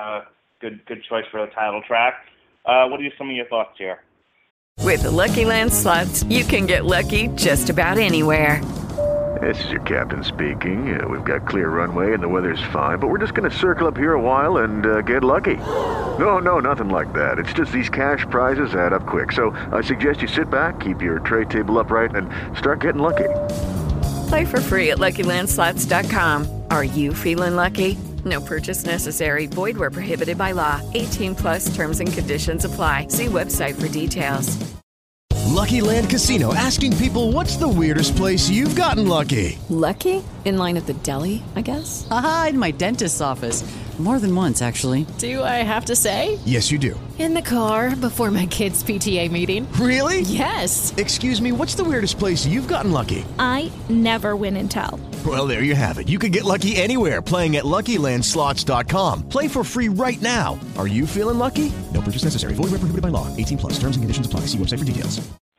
Good choice for the title track. What are some of your thoughts here? With the Lucky Land Slots, you can get lucky just about anywhere. This is your captain speaking. We've got clear runway and the weather's fine, but we're just going to circle up here a while and get lucky. No, nothing like that. It's just these cash prizes add up quick. So I suggest you sit back, keep your tray table upright, and start getting lucky. Play for free at LuckyLandSlots.com. Are you feeling lucky? No purchase necessary. Void where prohibited by law. 18+ terms and conditions apply. See website for details. Lucky Land Casino, asking people, what's the weirdest place you've gotten lucky? Lucky? In line at the deli, I guess? Aha, in my dentist's office. More than once, actually. Do I have to say? Yes, you do. In the car before my kids' PTA meeting. Really? Yes. Excuse me, what's the weirdest place you've gotten lucky? I never win and tell. Well, there you have it. You can get lucky anywhere, playing at LuckyLandSlots.com. Play for free right now. Are you feeling lucky? No purchase necessary. Void where prohibited by law. 18 plus. Terms and conditions apply. See website for details.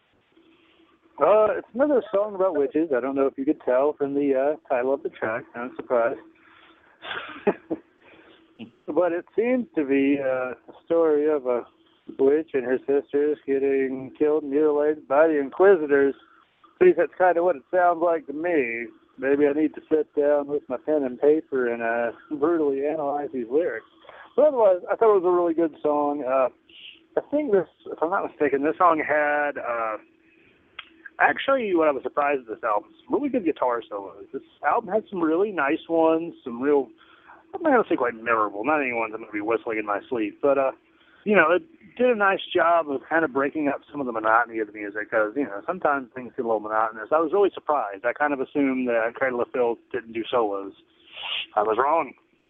It's another song about witches. I don't know if you could tell from the title of the track. I'm surprised. But it seems to be a story of a witch and her sisters getting killed and mutilated by the Inquisitors. At least that's kind of what it sounds like to me. Maybe I need to sit down with my pen and paper and brutally analyze these lyrics. But otherwise, I thought it was a really good song. I think this, if I'm not mistaken, this song had... Actually, what I was surprised at this album, some really good guitar solos. This album had some really nice ones, some real, I'm not going to say quite memorable, not any ones I'm going to be whistling in my sleep, but, it did a nice job of kind of breaking up some of the monotony of the music, because, sometimes things get a little monotonous. I was really surprised. I kind of assumed that Cradle of Filth didn't do solos. I was wrong.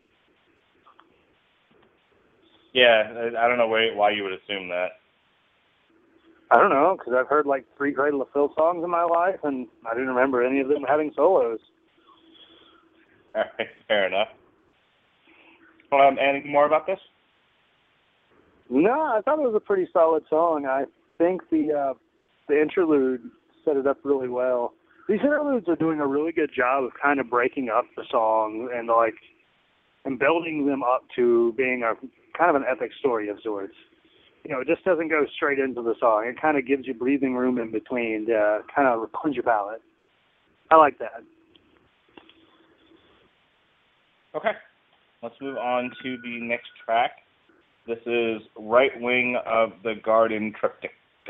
Yeah, I don't know why you would assume that. I don't know, because I've heard like 3 Cradle of Filth songs in my life, and I didn't remember any of them having solos. All right, fair enough. Anything more about this? No, I thought it was a pretty solid song. I think the interlude set it up really well. These interludes are doing a really good job of kind of breaking up the song and building them up to being a kind of an epic story of sorts. It just doesn't go straight into the song. It kind of gives you breathing room in between to kind of cleanse your palate. I like that. Okay. Let's move on to the next track. This is Right Wing of the Garden Triptych.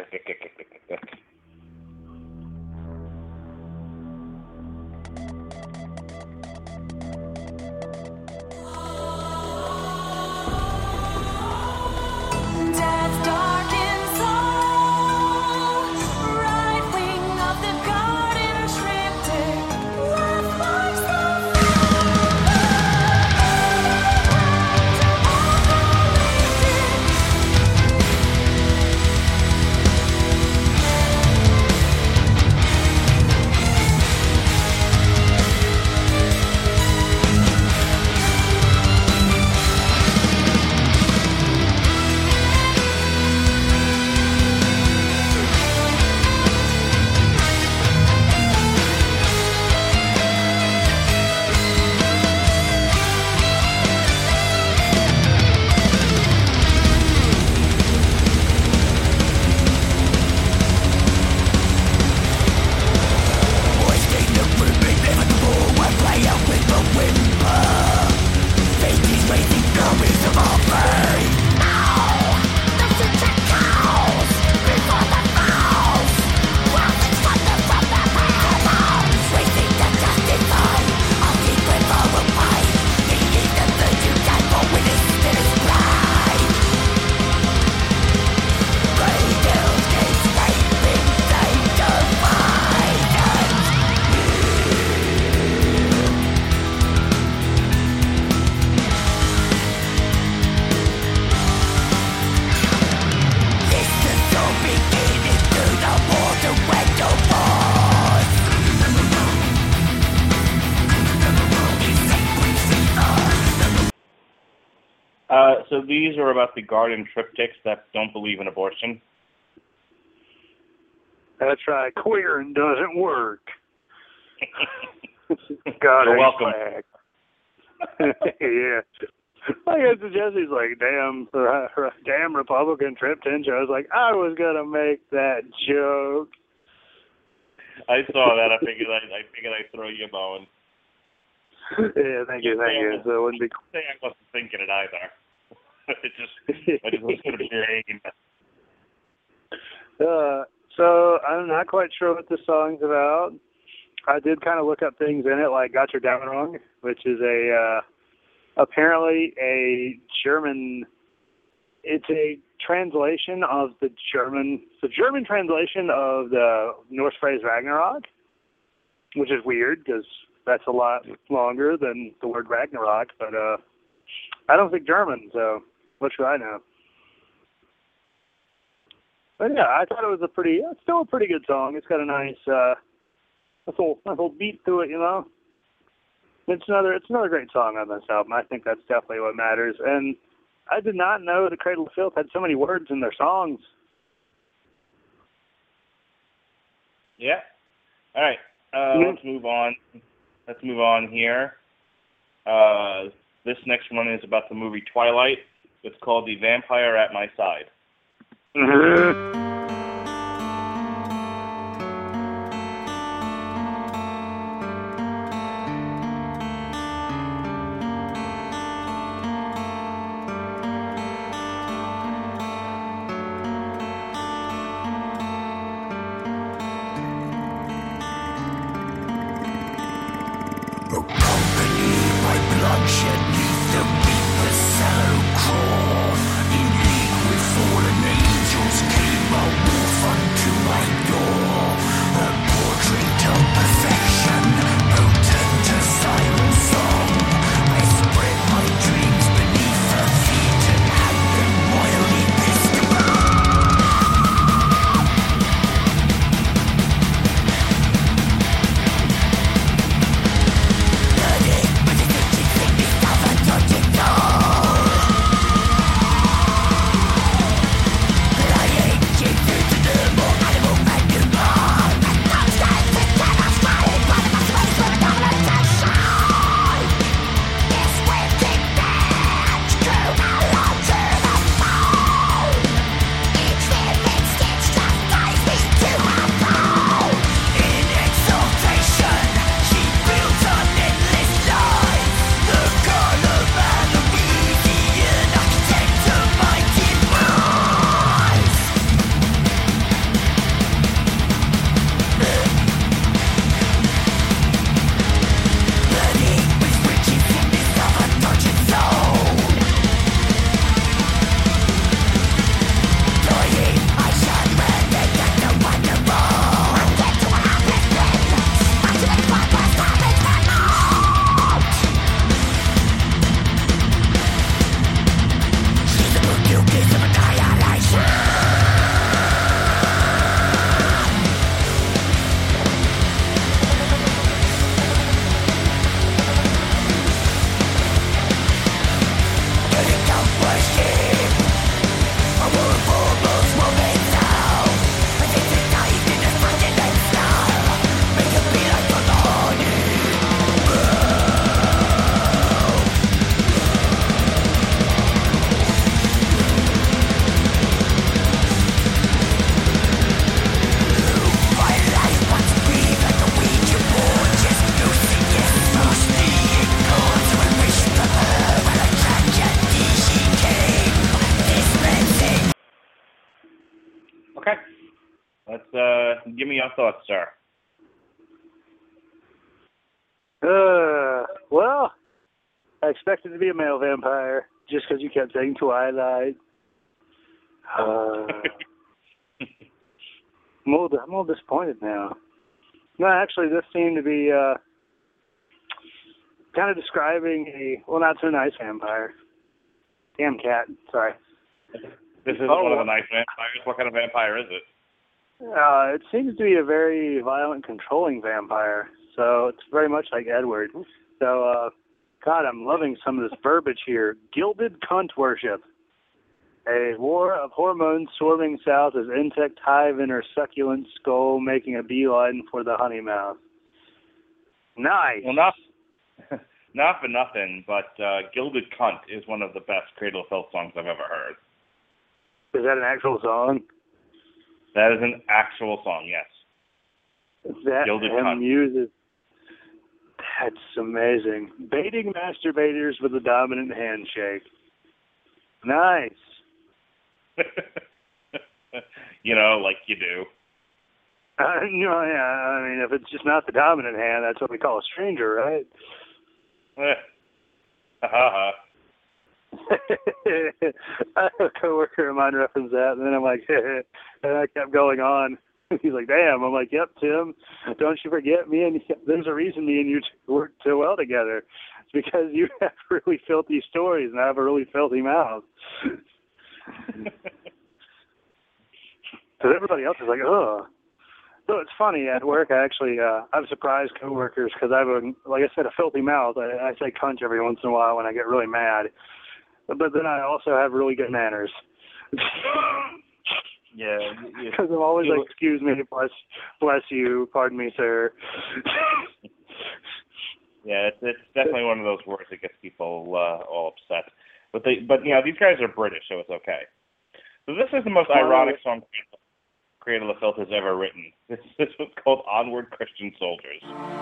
So these are about the garden triptychs that don't believe in abortion. That's right. Queering doesn't work. God, you're welcome. Yeah. Like I suggested, he's like, damn Republican triptych. I was like, I was gonna make that joke. I saw that. I figured I'd throw you a bone. Yeah, thank you. So it wouldn't be. I wasn't thinking it either. I just was sort of brain. So I'm not quite sure what this song's about. I did kind of look up things in it, like "Got Your Down Wrong," which is apparently a German. It's a translation of the German translation of the Norse phrase Ragnarok, which is weird because that's a lot longer than the word Ragnarok, but I don't speak German, so what should I know? But yeah, I thought it was still a pretty good song. It's got a nice little beat to it, you know. It's another great song on this album. I think that's definitely what matters. And I did not know that Cradle of Filth had so many words in their songs. Yeah. All right. Let's move on. Let's move on here. This next one is about the movie Twilight. It's called The Vampire at My Side. Give me your thoughts, sir. Well, I expected to be a male vampire just because you kept saying Twilight. I'm a little disappointed now. No, actually, this seemed to be kind of describing a not so nice vampire. Damn cat. Sorry. This isn't one of the nice vampires. What kind of vampire is it? It seems to be a very violent, controlling vampire. So it's very much like Edward. So, God, I'm loving some of this verbiage here. Gilded cunt worship. A war of hormones swarming south as insect hive in her succulent skull, making a beeline for the honey mouth. Nice. Well, not for nothing, but Gilded Cunt is one of the best Cradle of Filth songs I've ever heard. Is that an actual song? That is an actual song, yes. That Gilded Cunt. Music. That's amazing. Baiting masturbators with a dominant handshake. Nice. You know, like you do. Yeah, I mean, if it's just not the dominant hand, that's what we call a stranger, right? Ha I had a coworker of mine reference that, and then I'm like, and I kept going on. He's like, damn. I'm like, yep, Tim, don't you forget me. And there's a reason me and you work so well together. It's because you have really filthy stories and I have a really filthy mouth. Because everybody else is like, ugh. So it's funny, at work I actually, I've surprised coworkers because I have, like I said, a filthy mouth. I say cunt every once in a while when I get really mad. But then I also have really good manners. Yeah. Because I'm always like, excuse me, bless you, pardon me, sir. Yeah, it's definitely one of those words that gets people all upset. But these guys are British, so it's okay. So this is the most ironic song Cradle of Filth has ever written. This was called Onward Christian Soldiers.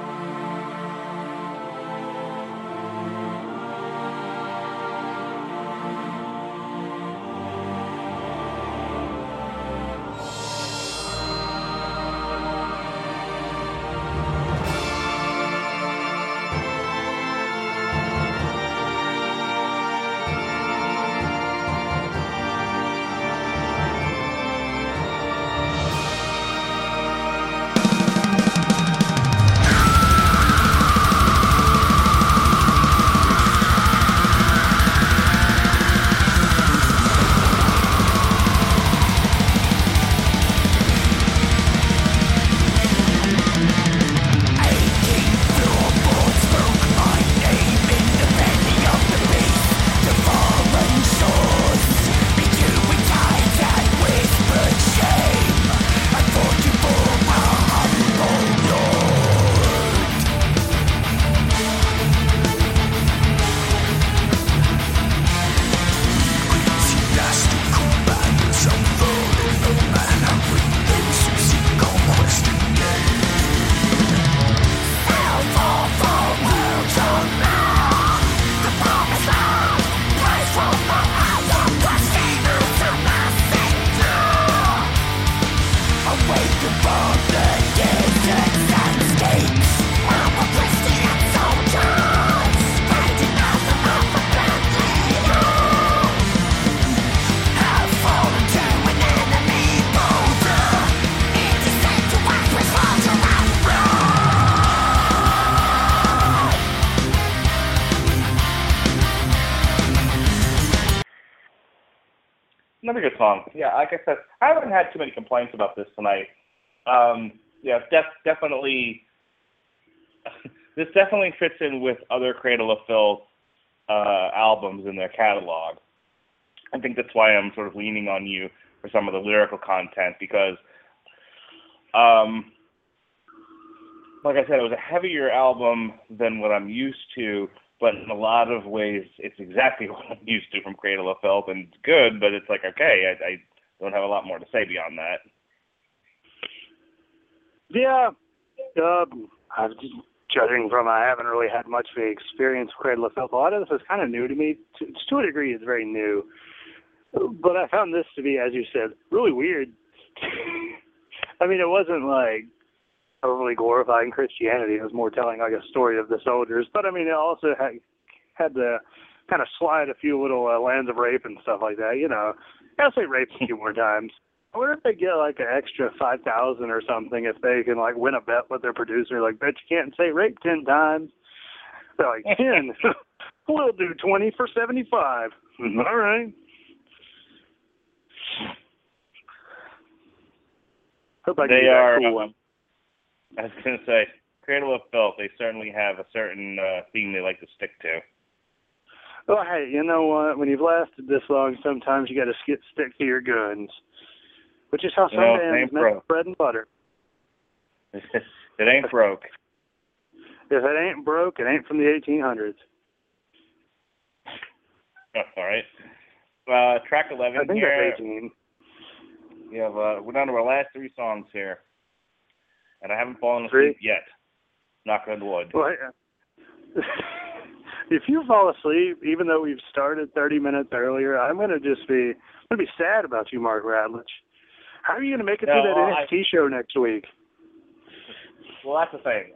Another good song. Yeah, like I said, I haven't had too many complaints about this tonight. Definitely. This definitely fits in with other Cradle of Filth albums in their catalog. I think that's why I'm sort of leaning on you for some of the lyrical content because, like I said, it was a heavier album than what I'm used to. But in a lot of ways, it's exactly what I'm used to from Cradle of Filth, and it's good, but it's like, okay, I don't have a lot more to say beyond that. Yeah. Judging from I haven't really had much of an experience with Cradle of Filth, a lot of this is kind of new to me. To a degree, it's very new. But I found this to be, as you said, really weird. I mean, it wasn't like overly glorifying Christianity. It was more telling like a story of the soldiers. But I mean, it also had to kind of slide a few little lands of rape and stuff like that. You know, I'll say rape a few more times. I wonder if they get like an extra 5,000 or something if they can like win a bet with their producer. Like, bet you can't say rape 10 times. They're like 10. We'll do 20 for 75. All right. Hope I can They do that are. cool one. I was going to say, Cradle of Filth, they certainly have a certain theme they like to stick to. Oh, hey, you know what? When you've lasted this long, sometimes you got to stick to your guns, which is how some bands make bread and butter. It ain't broke. If it ain't broke, it ain't from the 1800s. All right. Track 11 I think here. that's 18. We have, we're down to our last three songs here. And I haven't fallen asleep yet. Knock on wood. Well, if you fall asleep, even though we've started 30 minutes earlier, I'm going to be sad about you, Mark Radlich. How are you going to make it through that NXT show next week? Well, that's the thing.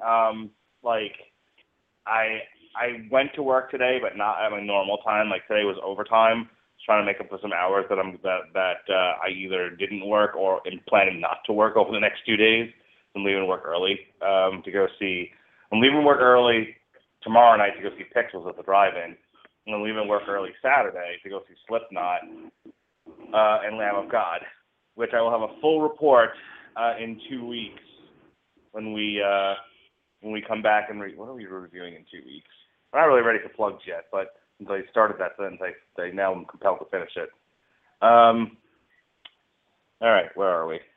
I went to work today, but not at my normal time. Like, today was overtime. trying to make up for some hours that I either didn't work or am planning not to work over the next 2 days. I'm leaving work early to go see. I'm leaving work early tomorrow night to go see Pixels at the drive-in. And I'm leaving work early Saturday to go see Slipknot and Lamb of God, which I will have a full report in 2 weeks when we come back and what are we reviewing in 2 weeks? I'm not really ready for plugs yet, but until I started that sentence, I now am compelled to finish it. All right, where are we?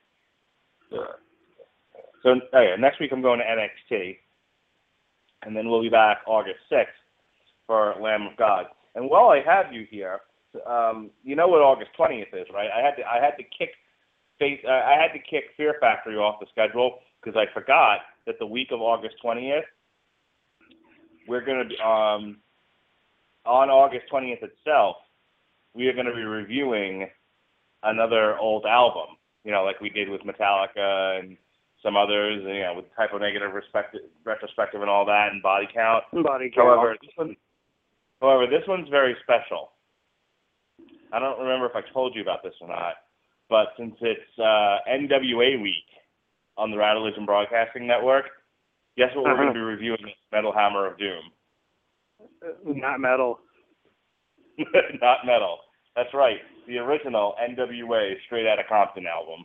So next week I'm going to NXT, and then we'll be back August 6th for Lamb of God. And while I have you here, you know what August 20th is, right? I had to kick Fear Factory off the schedule because I forgot that the week of August 20th, we're going to be on August 20th itself, we are going to be reviewing another old album, like we did with Metallica and some others, with Type O Negative retrospective and all that, and Body Count. However, this one's very special. I don't remember if I told you about this or not, but since it's NWA week on the Rattlevision Broadcasting Network, guess what we're going to be reviewing? Metal Hammer of Doom. Not metal. Not metal. That's right. The original NWA Straight Outta Compton album.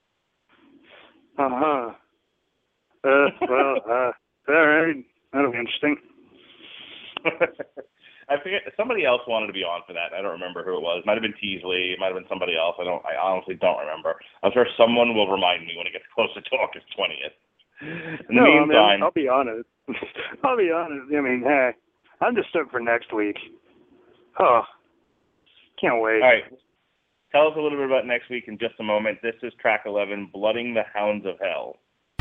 All right. That'll be interesting. I forget, somebody else wanted to be on for that. I don't remember who it was. It might have been Teasley. It might have been somebody else. I honestly don't remember. I'm sure someone will remind me when it gets closer to August 20th. In the meantime, I'll be honest. I mean, hey, I'm just stoked for next week. Oh, can't wait. All right. Tell us a little bit about next week in just a moment. This is track 11, Blooding the Hounds of Hell.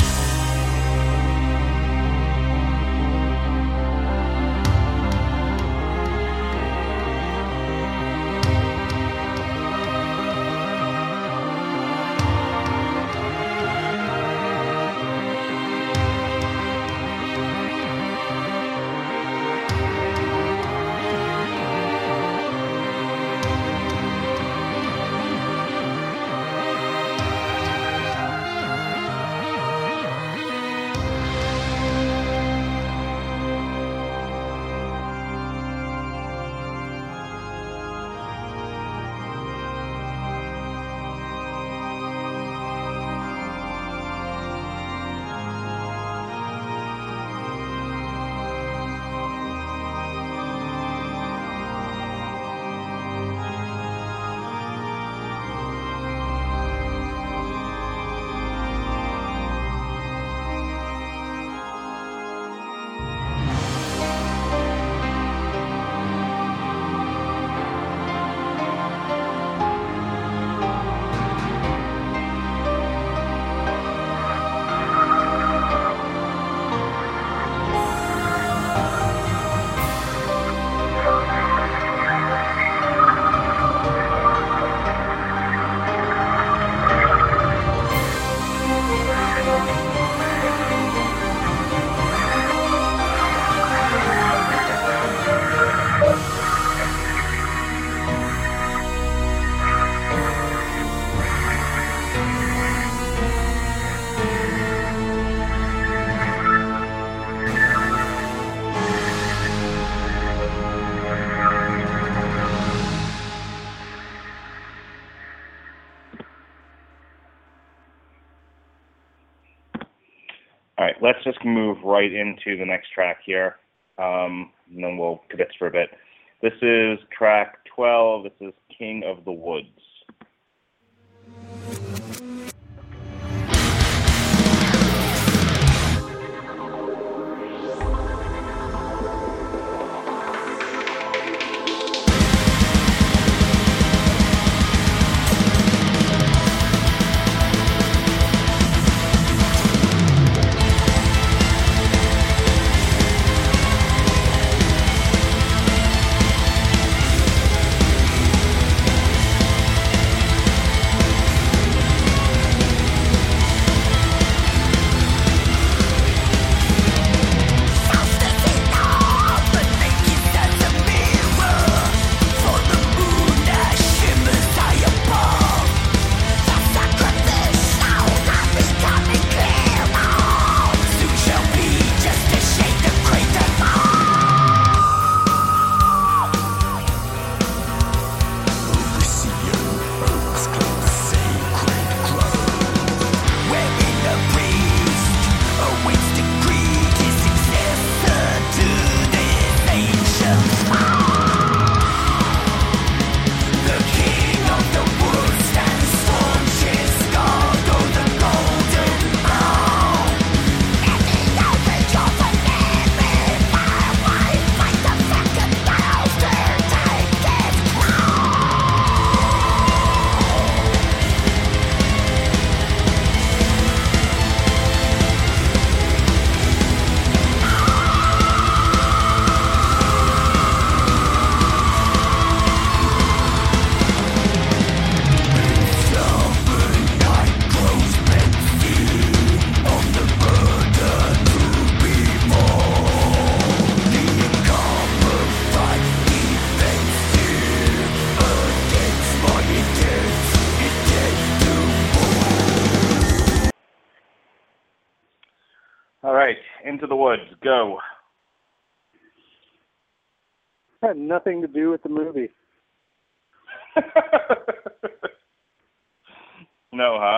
All right, let's just move right into the next track here, and then we'll kibitz for a bit. This is track 12. This is King of the Woods. Into the Woods, go. Had nothing to do with the movie. No, huh?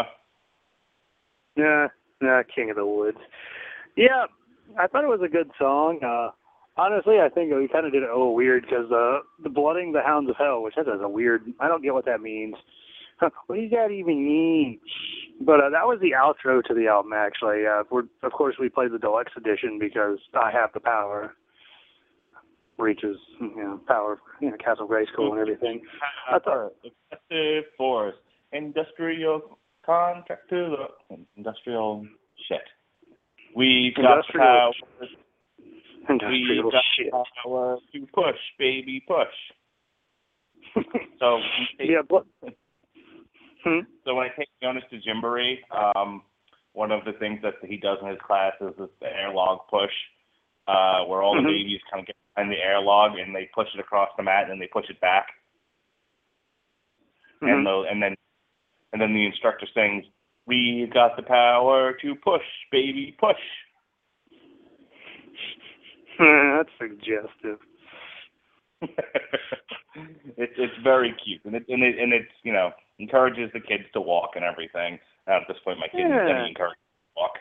Nah, King of the Woods. Yeah, I thought it was a good song. Honestly, I think we kind of did it a little weird because the Blooding the Hounds of Hell, which that is a weird, I don't get what that means. What does that even mean? But that was the outro to the album, actually. Of course, we played the deluxe edition because I Have the Power. Reaches, power, Castle Grayskull and everything. I thought excessive force, industrial contract to the industrial shit. We got the power. Industrial shit. Power to push, baby, push. So yeah, but. So when I take Jonas to Gymboree, one of the things that he does in his class is the airlog push, where all the babies kind of get behind the airlog and they push it across the mat and they push it back. And then the instructor sings, "We got the power to push, baby, push." That's suggestive. It's very cute, and it's encourages the kids to walk and everything. At this point, my kids encourage to walk.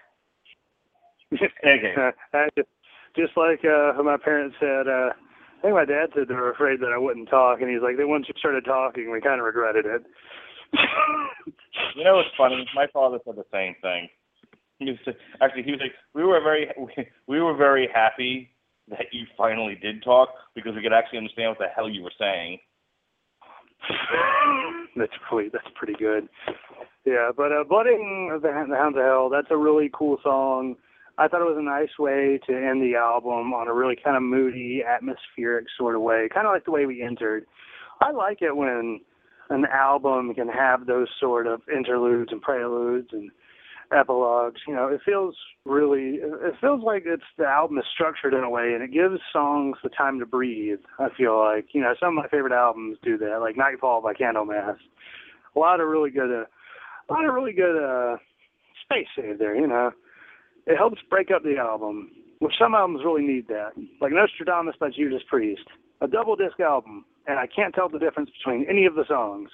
Okay. Just like my parents said, I think my dad said they were afraid that I wouldn't talk, and he's like, then once you started talking, we kind of regretted it. You know what's funny? My father said the same thing. He was like, we were very happy that you finally did talk because we could actually understand what the hell you were saying. That's pretty good. Yeah, but Blooding of the Hounds of Hell, that's a really cool song. I thought it was a nice way to end the album on a really kind of moody, atmospheric sort of way, kind of like the way we entered. I like it when an album can have those sort of interludes and preludes and epilogues. It feels like the album is structured in a way, and it gives songs the time to breathe. I feel like, some of my favorite albums do that, like Nightfall by Candlemass. A lot of really good space saved there. It helps break up the album, which some albums really need that. Like Nostradamus by Judas Priest, a double disc album, and I can't tell the difference between any of the songs.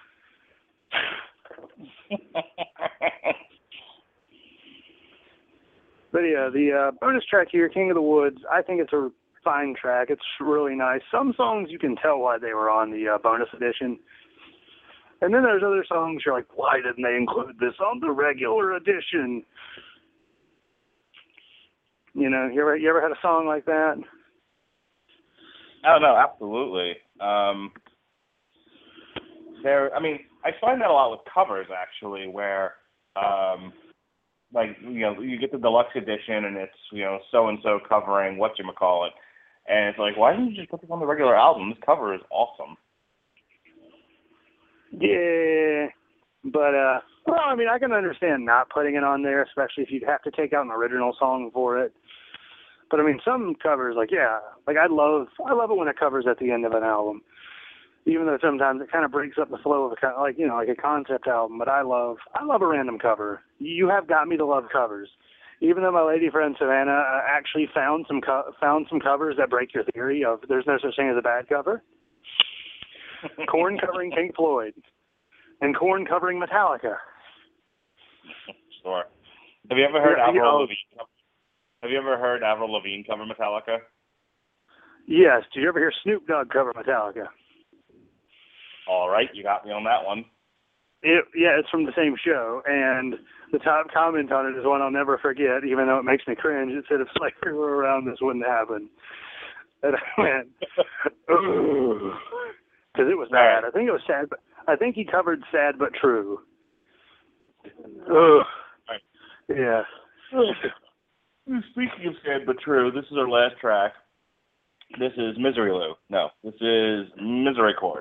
But yeah, the bonus track here, King of the Woods, I think it's a fine track. It's really nice. Some songs you can tell why they were on the bonus edition. And then there's other songs you're like, why didn't they include this on the regular edition? You ever had a song like that? Oh, no, absolutely. I find that a lot with covers, actually, where, you get the deluxe edition and it's, so-and-so covering whatchamacallit. And it's like, why didn't you just put this on the regular album? This cover is awesome. Yeah, but, I can understand not putting it on there, especially if you'd have to take out an original song for it. But, some covers, I love it when it covers at the end of an album, even though sometimes it kind of breaks up the flow of a concept album. But I love a random cover. You have got me to love covers. Even though my lady friend Savannah actually found some covers that break your theory of there's no such thing as a bad cover. Korn covering Pink Floyd, and Korn covering Metallica. Sure. Have you ever heard Avril Lavigne? Have you ever heard Avril Lavigne cover Metallica? Yes. Did you ever hear Snoop Dogg cover Metallica? All right, you got me on that one. It's from the same show, and the top comment on it is one I'll never forget, even though it makes me cringe. It said, if slavery were around, this wouldn't happen. And I went, ooh. Because it was bad. I think it was sad, but I think he covered Sad But True. Ugh. Right. Yeah. Speaking of Sad But True, this is our last track. This is Misery Lou. No, this is Misery Chord.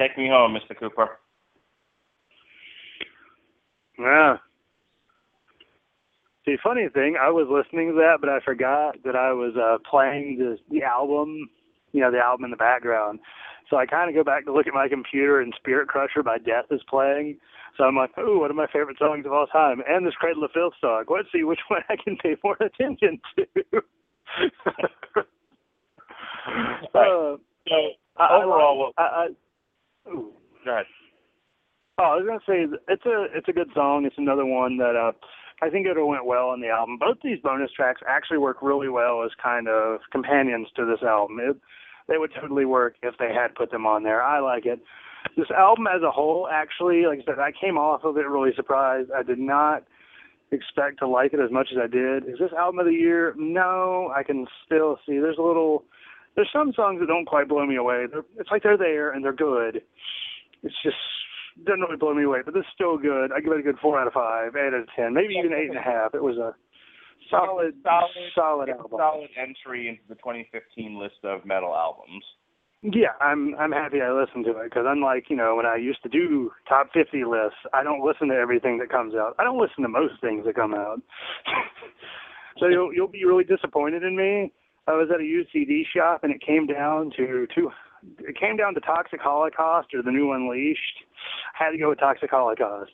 Take me home, Mr. Cooper. Yeah. See, funny thing, I was listening to that, but I forgot that I was playing the album, the album in the background. So I kind of go back to look at my computer, and Spirit Crusher by Death is playing. So I'm like, ooh, one of my favorite songs of all time. And this Cradle of Filth song. Let's see which one I can pay more attention to. Right. So overall, ooh. Go ahead. Oh, I was gonna say it's a good song. It's another one that I think it went well on the album. Both these bonus tracks actually work really well as kind of companions to this album. They would totally work if they had put them on there. I like it. This album as a whole, actually, like I said, I came off of it really surprised. I did not expect to like it as much as I did. Is this album of the year? No, I can still see there's some songs that don't quite blow me away. It's like they're there and they're good. It's just doesn't really blow me away, but this is still good. I give it a good 4 out of 5, 8 out of 10, maybe even 8.5. It was a solid album. Solid entry into the 2015 list of metal albums. Yeah, I'm happy I listened to it, because unlike, when I used to do top 50 lists, I don't listen to everything that comes out. I don't listen to most things that come out. So you'll be really disappointed in me. I was at a used CD shop, and it came down to Toxic Holocaust or the new Unleashed. I had to go with Toxic Holocaust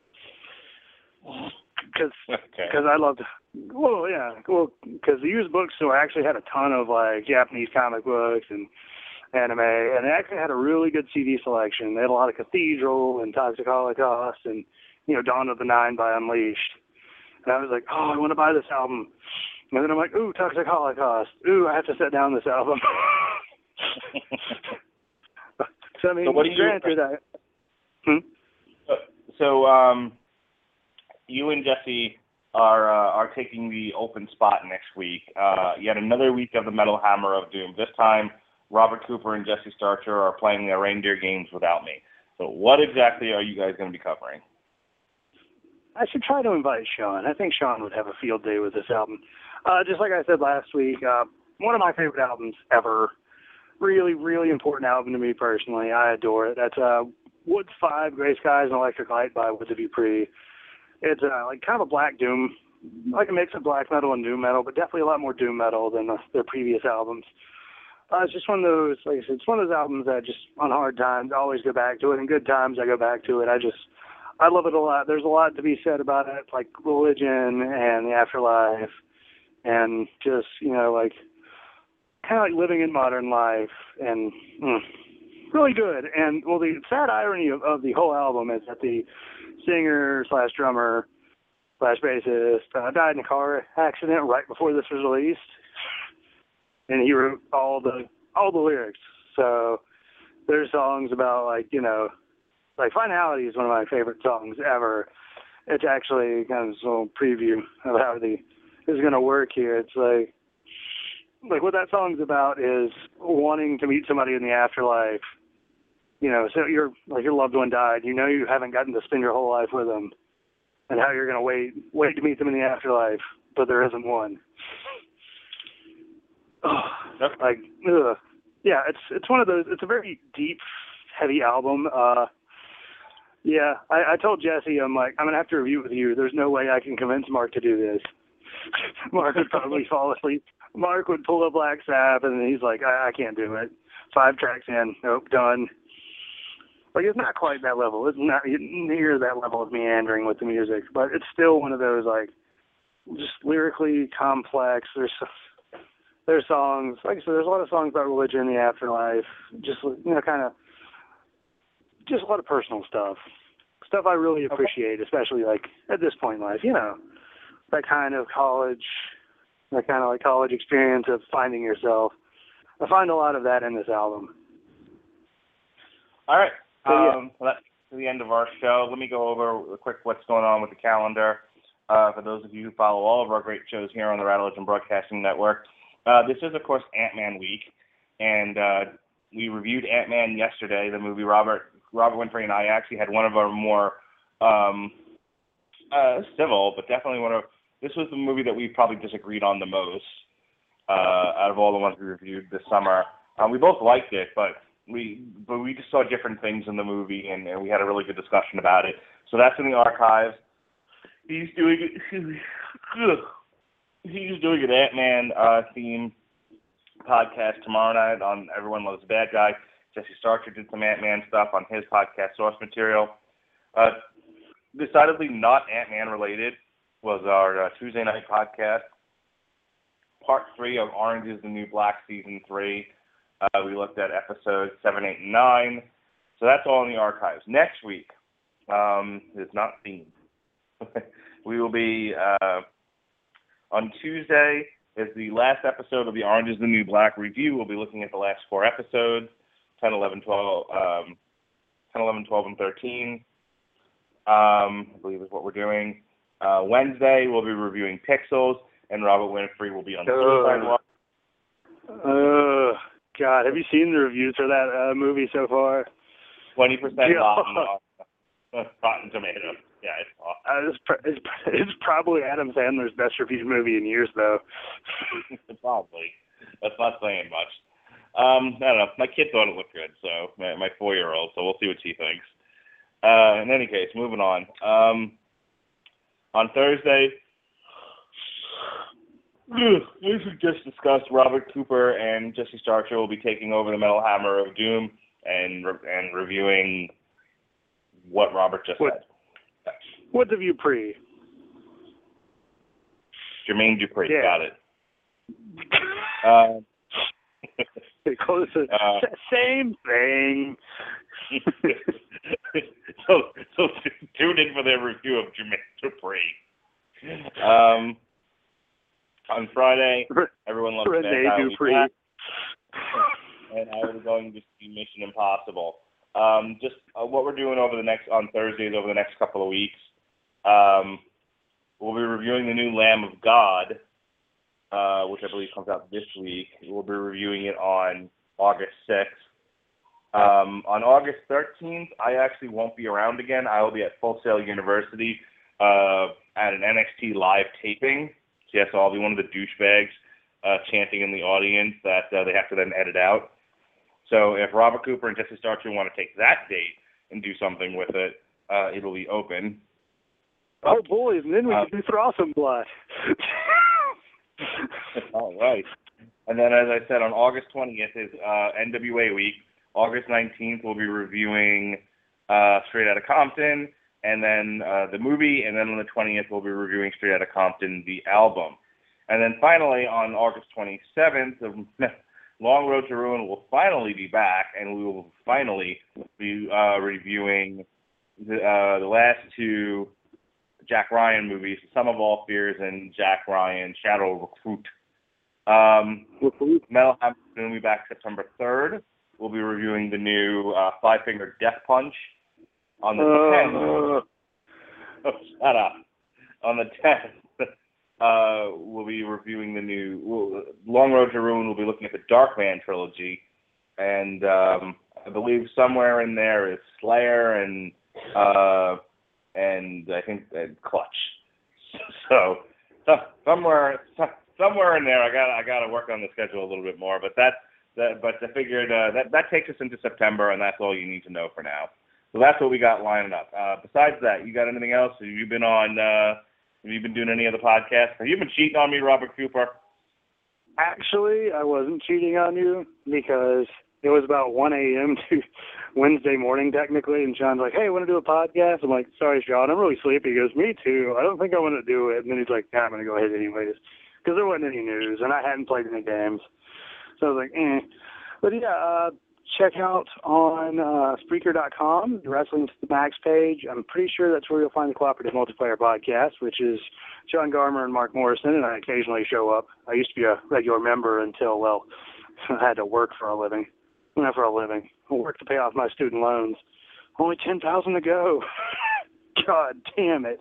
because I loved. Because the used bookstore actually had a ton of Japanese comic books and anime, and they actually had a really good CD selection. They had a lot of Cathedral and Toxic Holocaust and Dawn of the Nine by Unleashed. And I was like, oh, I want to buy this album. And then I'm like, ooh, Toxic Holocaust. Ooh, I have to set down this album. So, I mean, what do you So, you and Jesse are taking the open spot next week. Yet another week of the Metal Hammer of Doom. This time, Robert Cooper and Jesse Starcher are playing their reindeer games without me. So what exactly are you guys going to be covering? I should try to invite Sean. I think Sean would have a field day with this album. Just like I said last week, one of my favorite albums ever. Really, really important album to me personally. I adore it. That's Woods 5, Gray Skies and Electric Light by Woods of Ypres. It's kind of a black doom, like a mix of black metal and doom metal, but definitely a lot more doom metal than their previous albums. It's just one of those, like I said, it's one of those albums that just on hard times I always go back to it. In good times I go back to it. I love it a lot. There's a lot to be said about it, like religion and the afterlife, and just kind of like living in modern life, and really good. And well, the sad irony of the whole album is that the singer / drummer / bassist died in a car accident right before this was released, and he wrote all the lyrics. So there's songs about like Finality is one of my favorite songs ever. It's actually kind of a little preview of how this is going to work here. It's like what that song's about is wanting to meet somebody in the afterlife. So your loved one died. You haven't gotten to spend your whole life with them, and how you're going to wait to meet them in the afterlife, but there isn't one. Yeah, it's one of those. It's a very deep, heavy album. I told Jesse, I'm like, I'm gonna have to review it with you. There's no way I can convince Mark to do this. Mark would probably fall asleep. Mark would pull a Black Sabbath, and he's like, I can't do it. 5 tracks in, nope, done. Like, it's not quite that level. It's not near that level of meandering with the music, but it's still one of those, just lyrically complex. There's songs, like I said, there's a lot of songs about religion, the afterlife, just, just a lot of personal stuff I really appreciate, especially, at this point in life, that kind of college experience of finding yourself. I find a lot of that in this album. All right. Well, that's the end of our show. Let me go over quick what's going on with the calendar. For those of you who follow all of our great shows here on the Rattle Legend Broadcasting Network, this is, of course, Ant-Man week, and we reviewed Ant-Man yesterday, the movie. Robert Winfrey and I actually had one of our more civil, but definitely this was the movie that we probably disagreed on the most out of all the ones we reviewed this summer. We both liked it, but we just saw different things in the movie, and we had a really good discussion about it. So that's in the archives. He's doing an Ant-Man theme podcast tomorrow night on Everyone Loves the Bad Guy. Jesse Starcher did some Ant-Man stuff on his podcast, Source Material. Decidedly not Ant-Man related was our Tuesday night podcast, part 3 of Orange is the New Black Season 3. We looked at episodes 7, 8, and 9. So that's all in the archives. Next week is not themed. We will be on Tuesday is the last episode of the Orange is the New Black review. We'll be looking at the last 4 episodes, 10, 11, 12, and 13. I believe is what we're doing. Wednesday, we'll be reviewing Pixels, and Robert Winfrey will be on Suicide Watch. God, have you seen the reviews for that movie so far? 20% Rotten Tomatoes. Yeah, it's awesome. It's probably Adam Sandler's best reviewed movie in years, though. Probably. That's not saying much. I don't know. My kid thought it looked good, so my 4-year-old, so we'll see what she thinks. In any case, moving on. On Thursday, as we just discussed, Robert Cooper and Jesse Starcher will be taking over the Metal Hammer of Doom and reviewing what Robert just said. What's of Dupree? Jermaine Dupri, yeah. Got it. Closer. Same thing. so tune in for their review of Jermaine Dupri. On Friday, Everyone Loves the Bad Guy. Dupri. And I was going to see Mission Impossible. Just what we're doing on Thursdays over the next couple of weeks. We'll be reviewing the new Lamb of God, which I believe comes out this week. We'll be reviewing it on August 6th. On August 13th, I actually won't be around again. I will be at Full Sail University at an NXT live taping. So, so I'll be one of the douchebags chanting in the audience that they have to then edit out. So if Robert Cooper and Jesse Starcher want to take that date and do something with it, it'll be open. Oh, boys, and then we can do Throssum Blood. All right. And then, as I said, on August 20th is NWA week. August 19th, we'll be reviewing Straight Outta Compton, and then the movie, and then on the 20th, we'll be reviewing Straight Outta Compton, the album. And then finally, on August 27th, the Long Road to Ruin will finally be back, and we will finally be reviewing the last 2 Jack Ryan movies, Sum of All Fears and Jack Ryan, Shadow Recruit. Metal Hammer will be back September 3rd. We'll be reviewing the new Five Finger Death Punch. On the 10th, shut up. On the 10th, we'll be reviewing the new Long Road to Ruin. We'll be looking at the Darkman trilogy, and I believe somewhere in there is Slayer and I think Clutch. So somewhere in there, I got to work on the schedule a little bit more. But but I figured that takes us into September, and that's all you need to know for now. So that's what we got lining up. Besides that, you got anything else? Have you been doing any other podcasts? Have you been cheating on me, Robert Cooper? Actually, I wasn't cheating on you because it was about 1 a.m. to Wednesday morning, technically, and Sean's like, hey, want to do a podcast? I'm like, sorry, Sean, I'm really sleepy. He goes, me too. I don't think I want to do it. And then he's like, yeah, I'm going to go ahead anyways, because there wasn't any news, and I hadn't played any games. So I was like, But yeah, check out on Spreaker.com, the Wrestling to the Max page. I'm pretty sure that's where you'll find the Cooperative Multiplayer Podcast, which is John Garmer and Mark Morrison, and I occasionally show up. I used to be a regular member until, well, I had to work for a living. Not for a living. I worked to pay off my student loans. Only 10,000 to go. God damn it.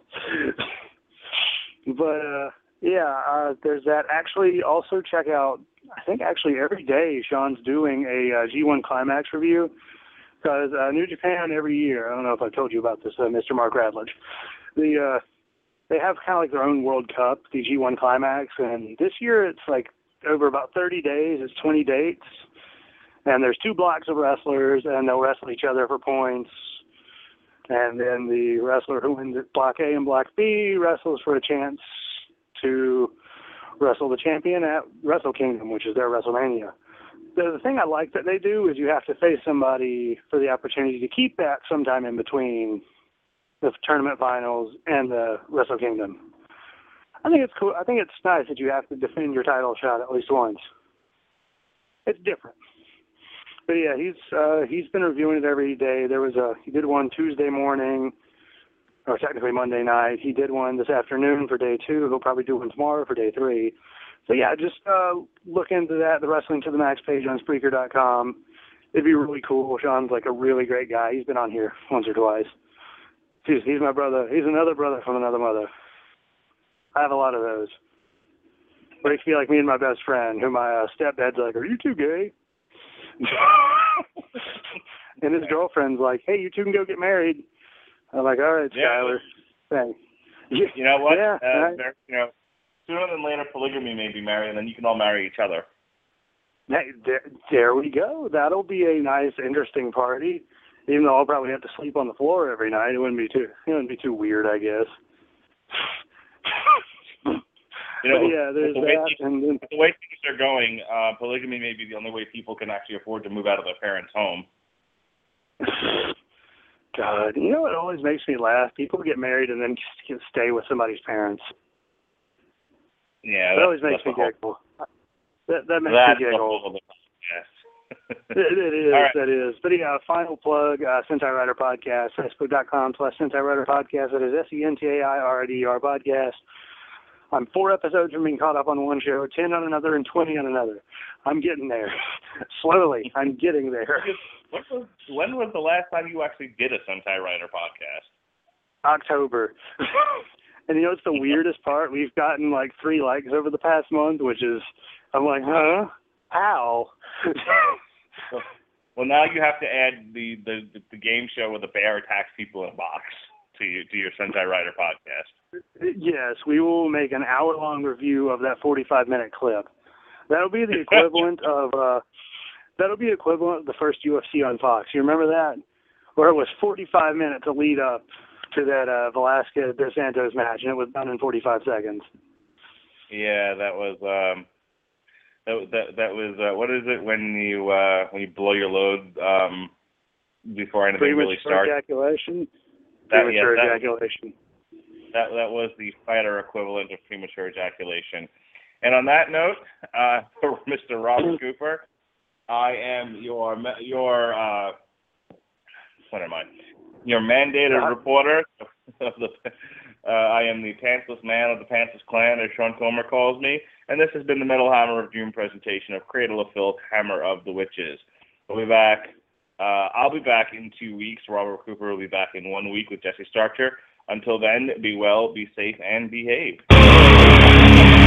But, there's that. Actually, also check out, I think actually every day Sean's doing a G1 Climax review, because New Japan every year, I don't know if I told you about this, Mr. Mark Radledge, they have kind of like their own World Cup, the G1 Climax, and this year it's like over about 30 days, it's 20 dates, And there's 2 blocks of wrestlers, and they'll wrestle each other for points. And then the wrestler who wins at Block A and Block B wrestles for a chance to wrestle the champion at Wrestle Kingdom, which is their WrestleMania. The thing I like that they do is you have to face somebody for the opportunity to keep that sometime in between the tournament finals and the Wrestle Kingdom. I think it's cool. I think it's nice that you have to defend your title shot at least once. It's different. But yeah, he's been reviewing it every day. He did one Tuesday morning, or technically Monday night. He did one this afternoon for day 2. He'll probably do one tomorrow for day 3. So yeah, just look into that, the Wrestling to the Max page on Spreaker.com. It'd be really cool. Sean's like a really great guy. He's been on here once or twice. He's my brother. He's another brother from another mother. I have a lot of those. Makes me like me and my best friend, who my stepdad's like, "Are you two gay?" And his girlfriend's like, "Hey, you two can go get married." I'm like, "All right, Skyler." Thanks. You know what? Yeah, sooner than later, polygamy may be married, and then you can all marry each other. Hey, there we go. That'll be a nice, interesting party. Even though I'll probably have to sleep on the floor every night, it wouldn't be too weird, I guess. There's that. The way things are going, polygamy may be the only way people can actually afford to move out of their parents' home. God, you know what always makes me laugh? People get married and then stay with somebody's parents. Yeah, that always makes me giggle. That makes me giggle. Yes. It is, right. That is. But yeah, final plug, Sentai Rider Podcast, Facebook.com/Sentai Rider Podcast. That is SENTAIRDR Podcast. I'm 4 episodes from being caught up on one show, 10 on another, and 20 on another. I'm getting there. Slowly, I'm getting there. When was the last time you actually did a Sentai Rider podcast? October. And you know what's the weirdest part? We've gotten like 3 likes over the past month, which is, I'm like, huh? How? Well, now you have to add the game show where the bear attacks people in a box to your Sentai Rider podcast. Yes, we will make an hour-long review of that 45-minute clip. That'll be the equivalent of the first UFC on Fox. You remember that? Where it was 45 minutes to lead up to that Velasquez dos Santos match, and it was done in 45 seconds. Yeah, that was what is it when you blow your load before anything really starts? Ejaculation. Premature ejaculation. That was the fighter equivalent of premature ejaculation. And on that note, for Mr. Robert Cooper, I am your mandated reporter of the. I am the pantsless man of the pantsless clan, as Sean Comer calls me, and this has been the Metal Hammer of Doom presentation of Cradle of Filth, Hammer of the Witches. We'll be back. I'll be back in 2 weeks. Robert Cooper will be back in 1 week with Jesse Starcher. Until then, be well, be safe, and behave.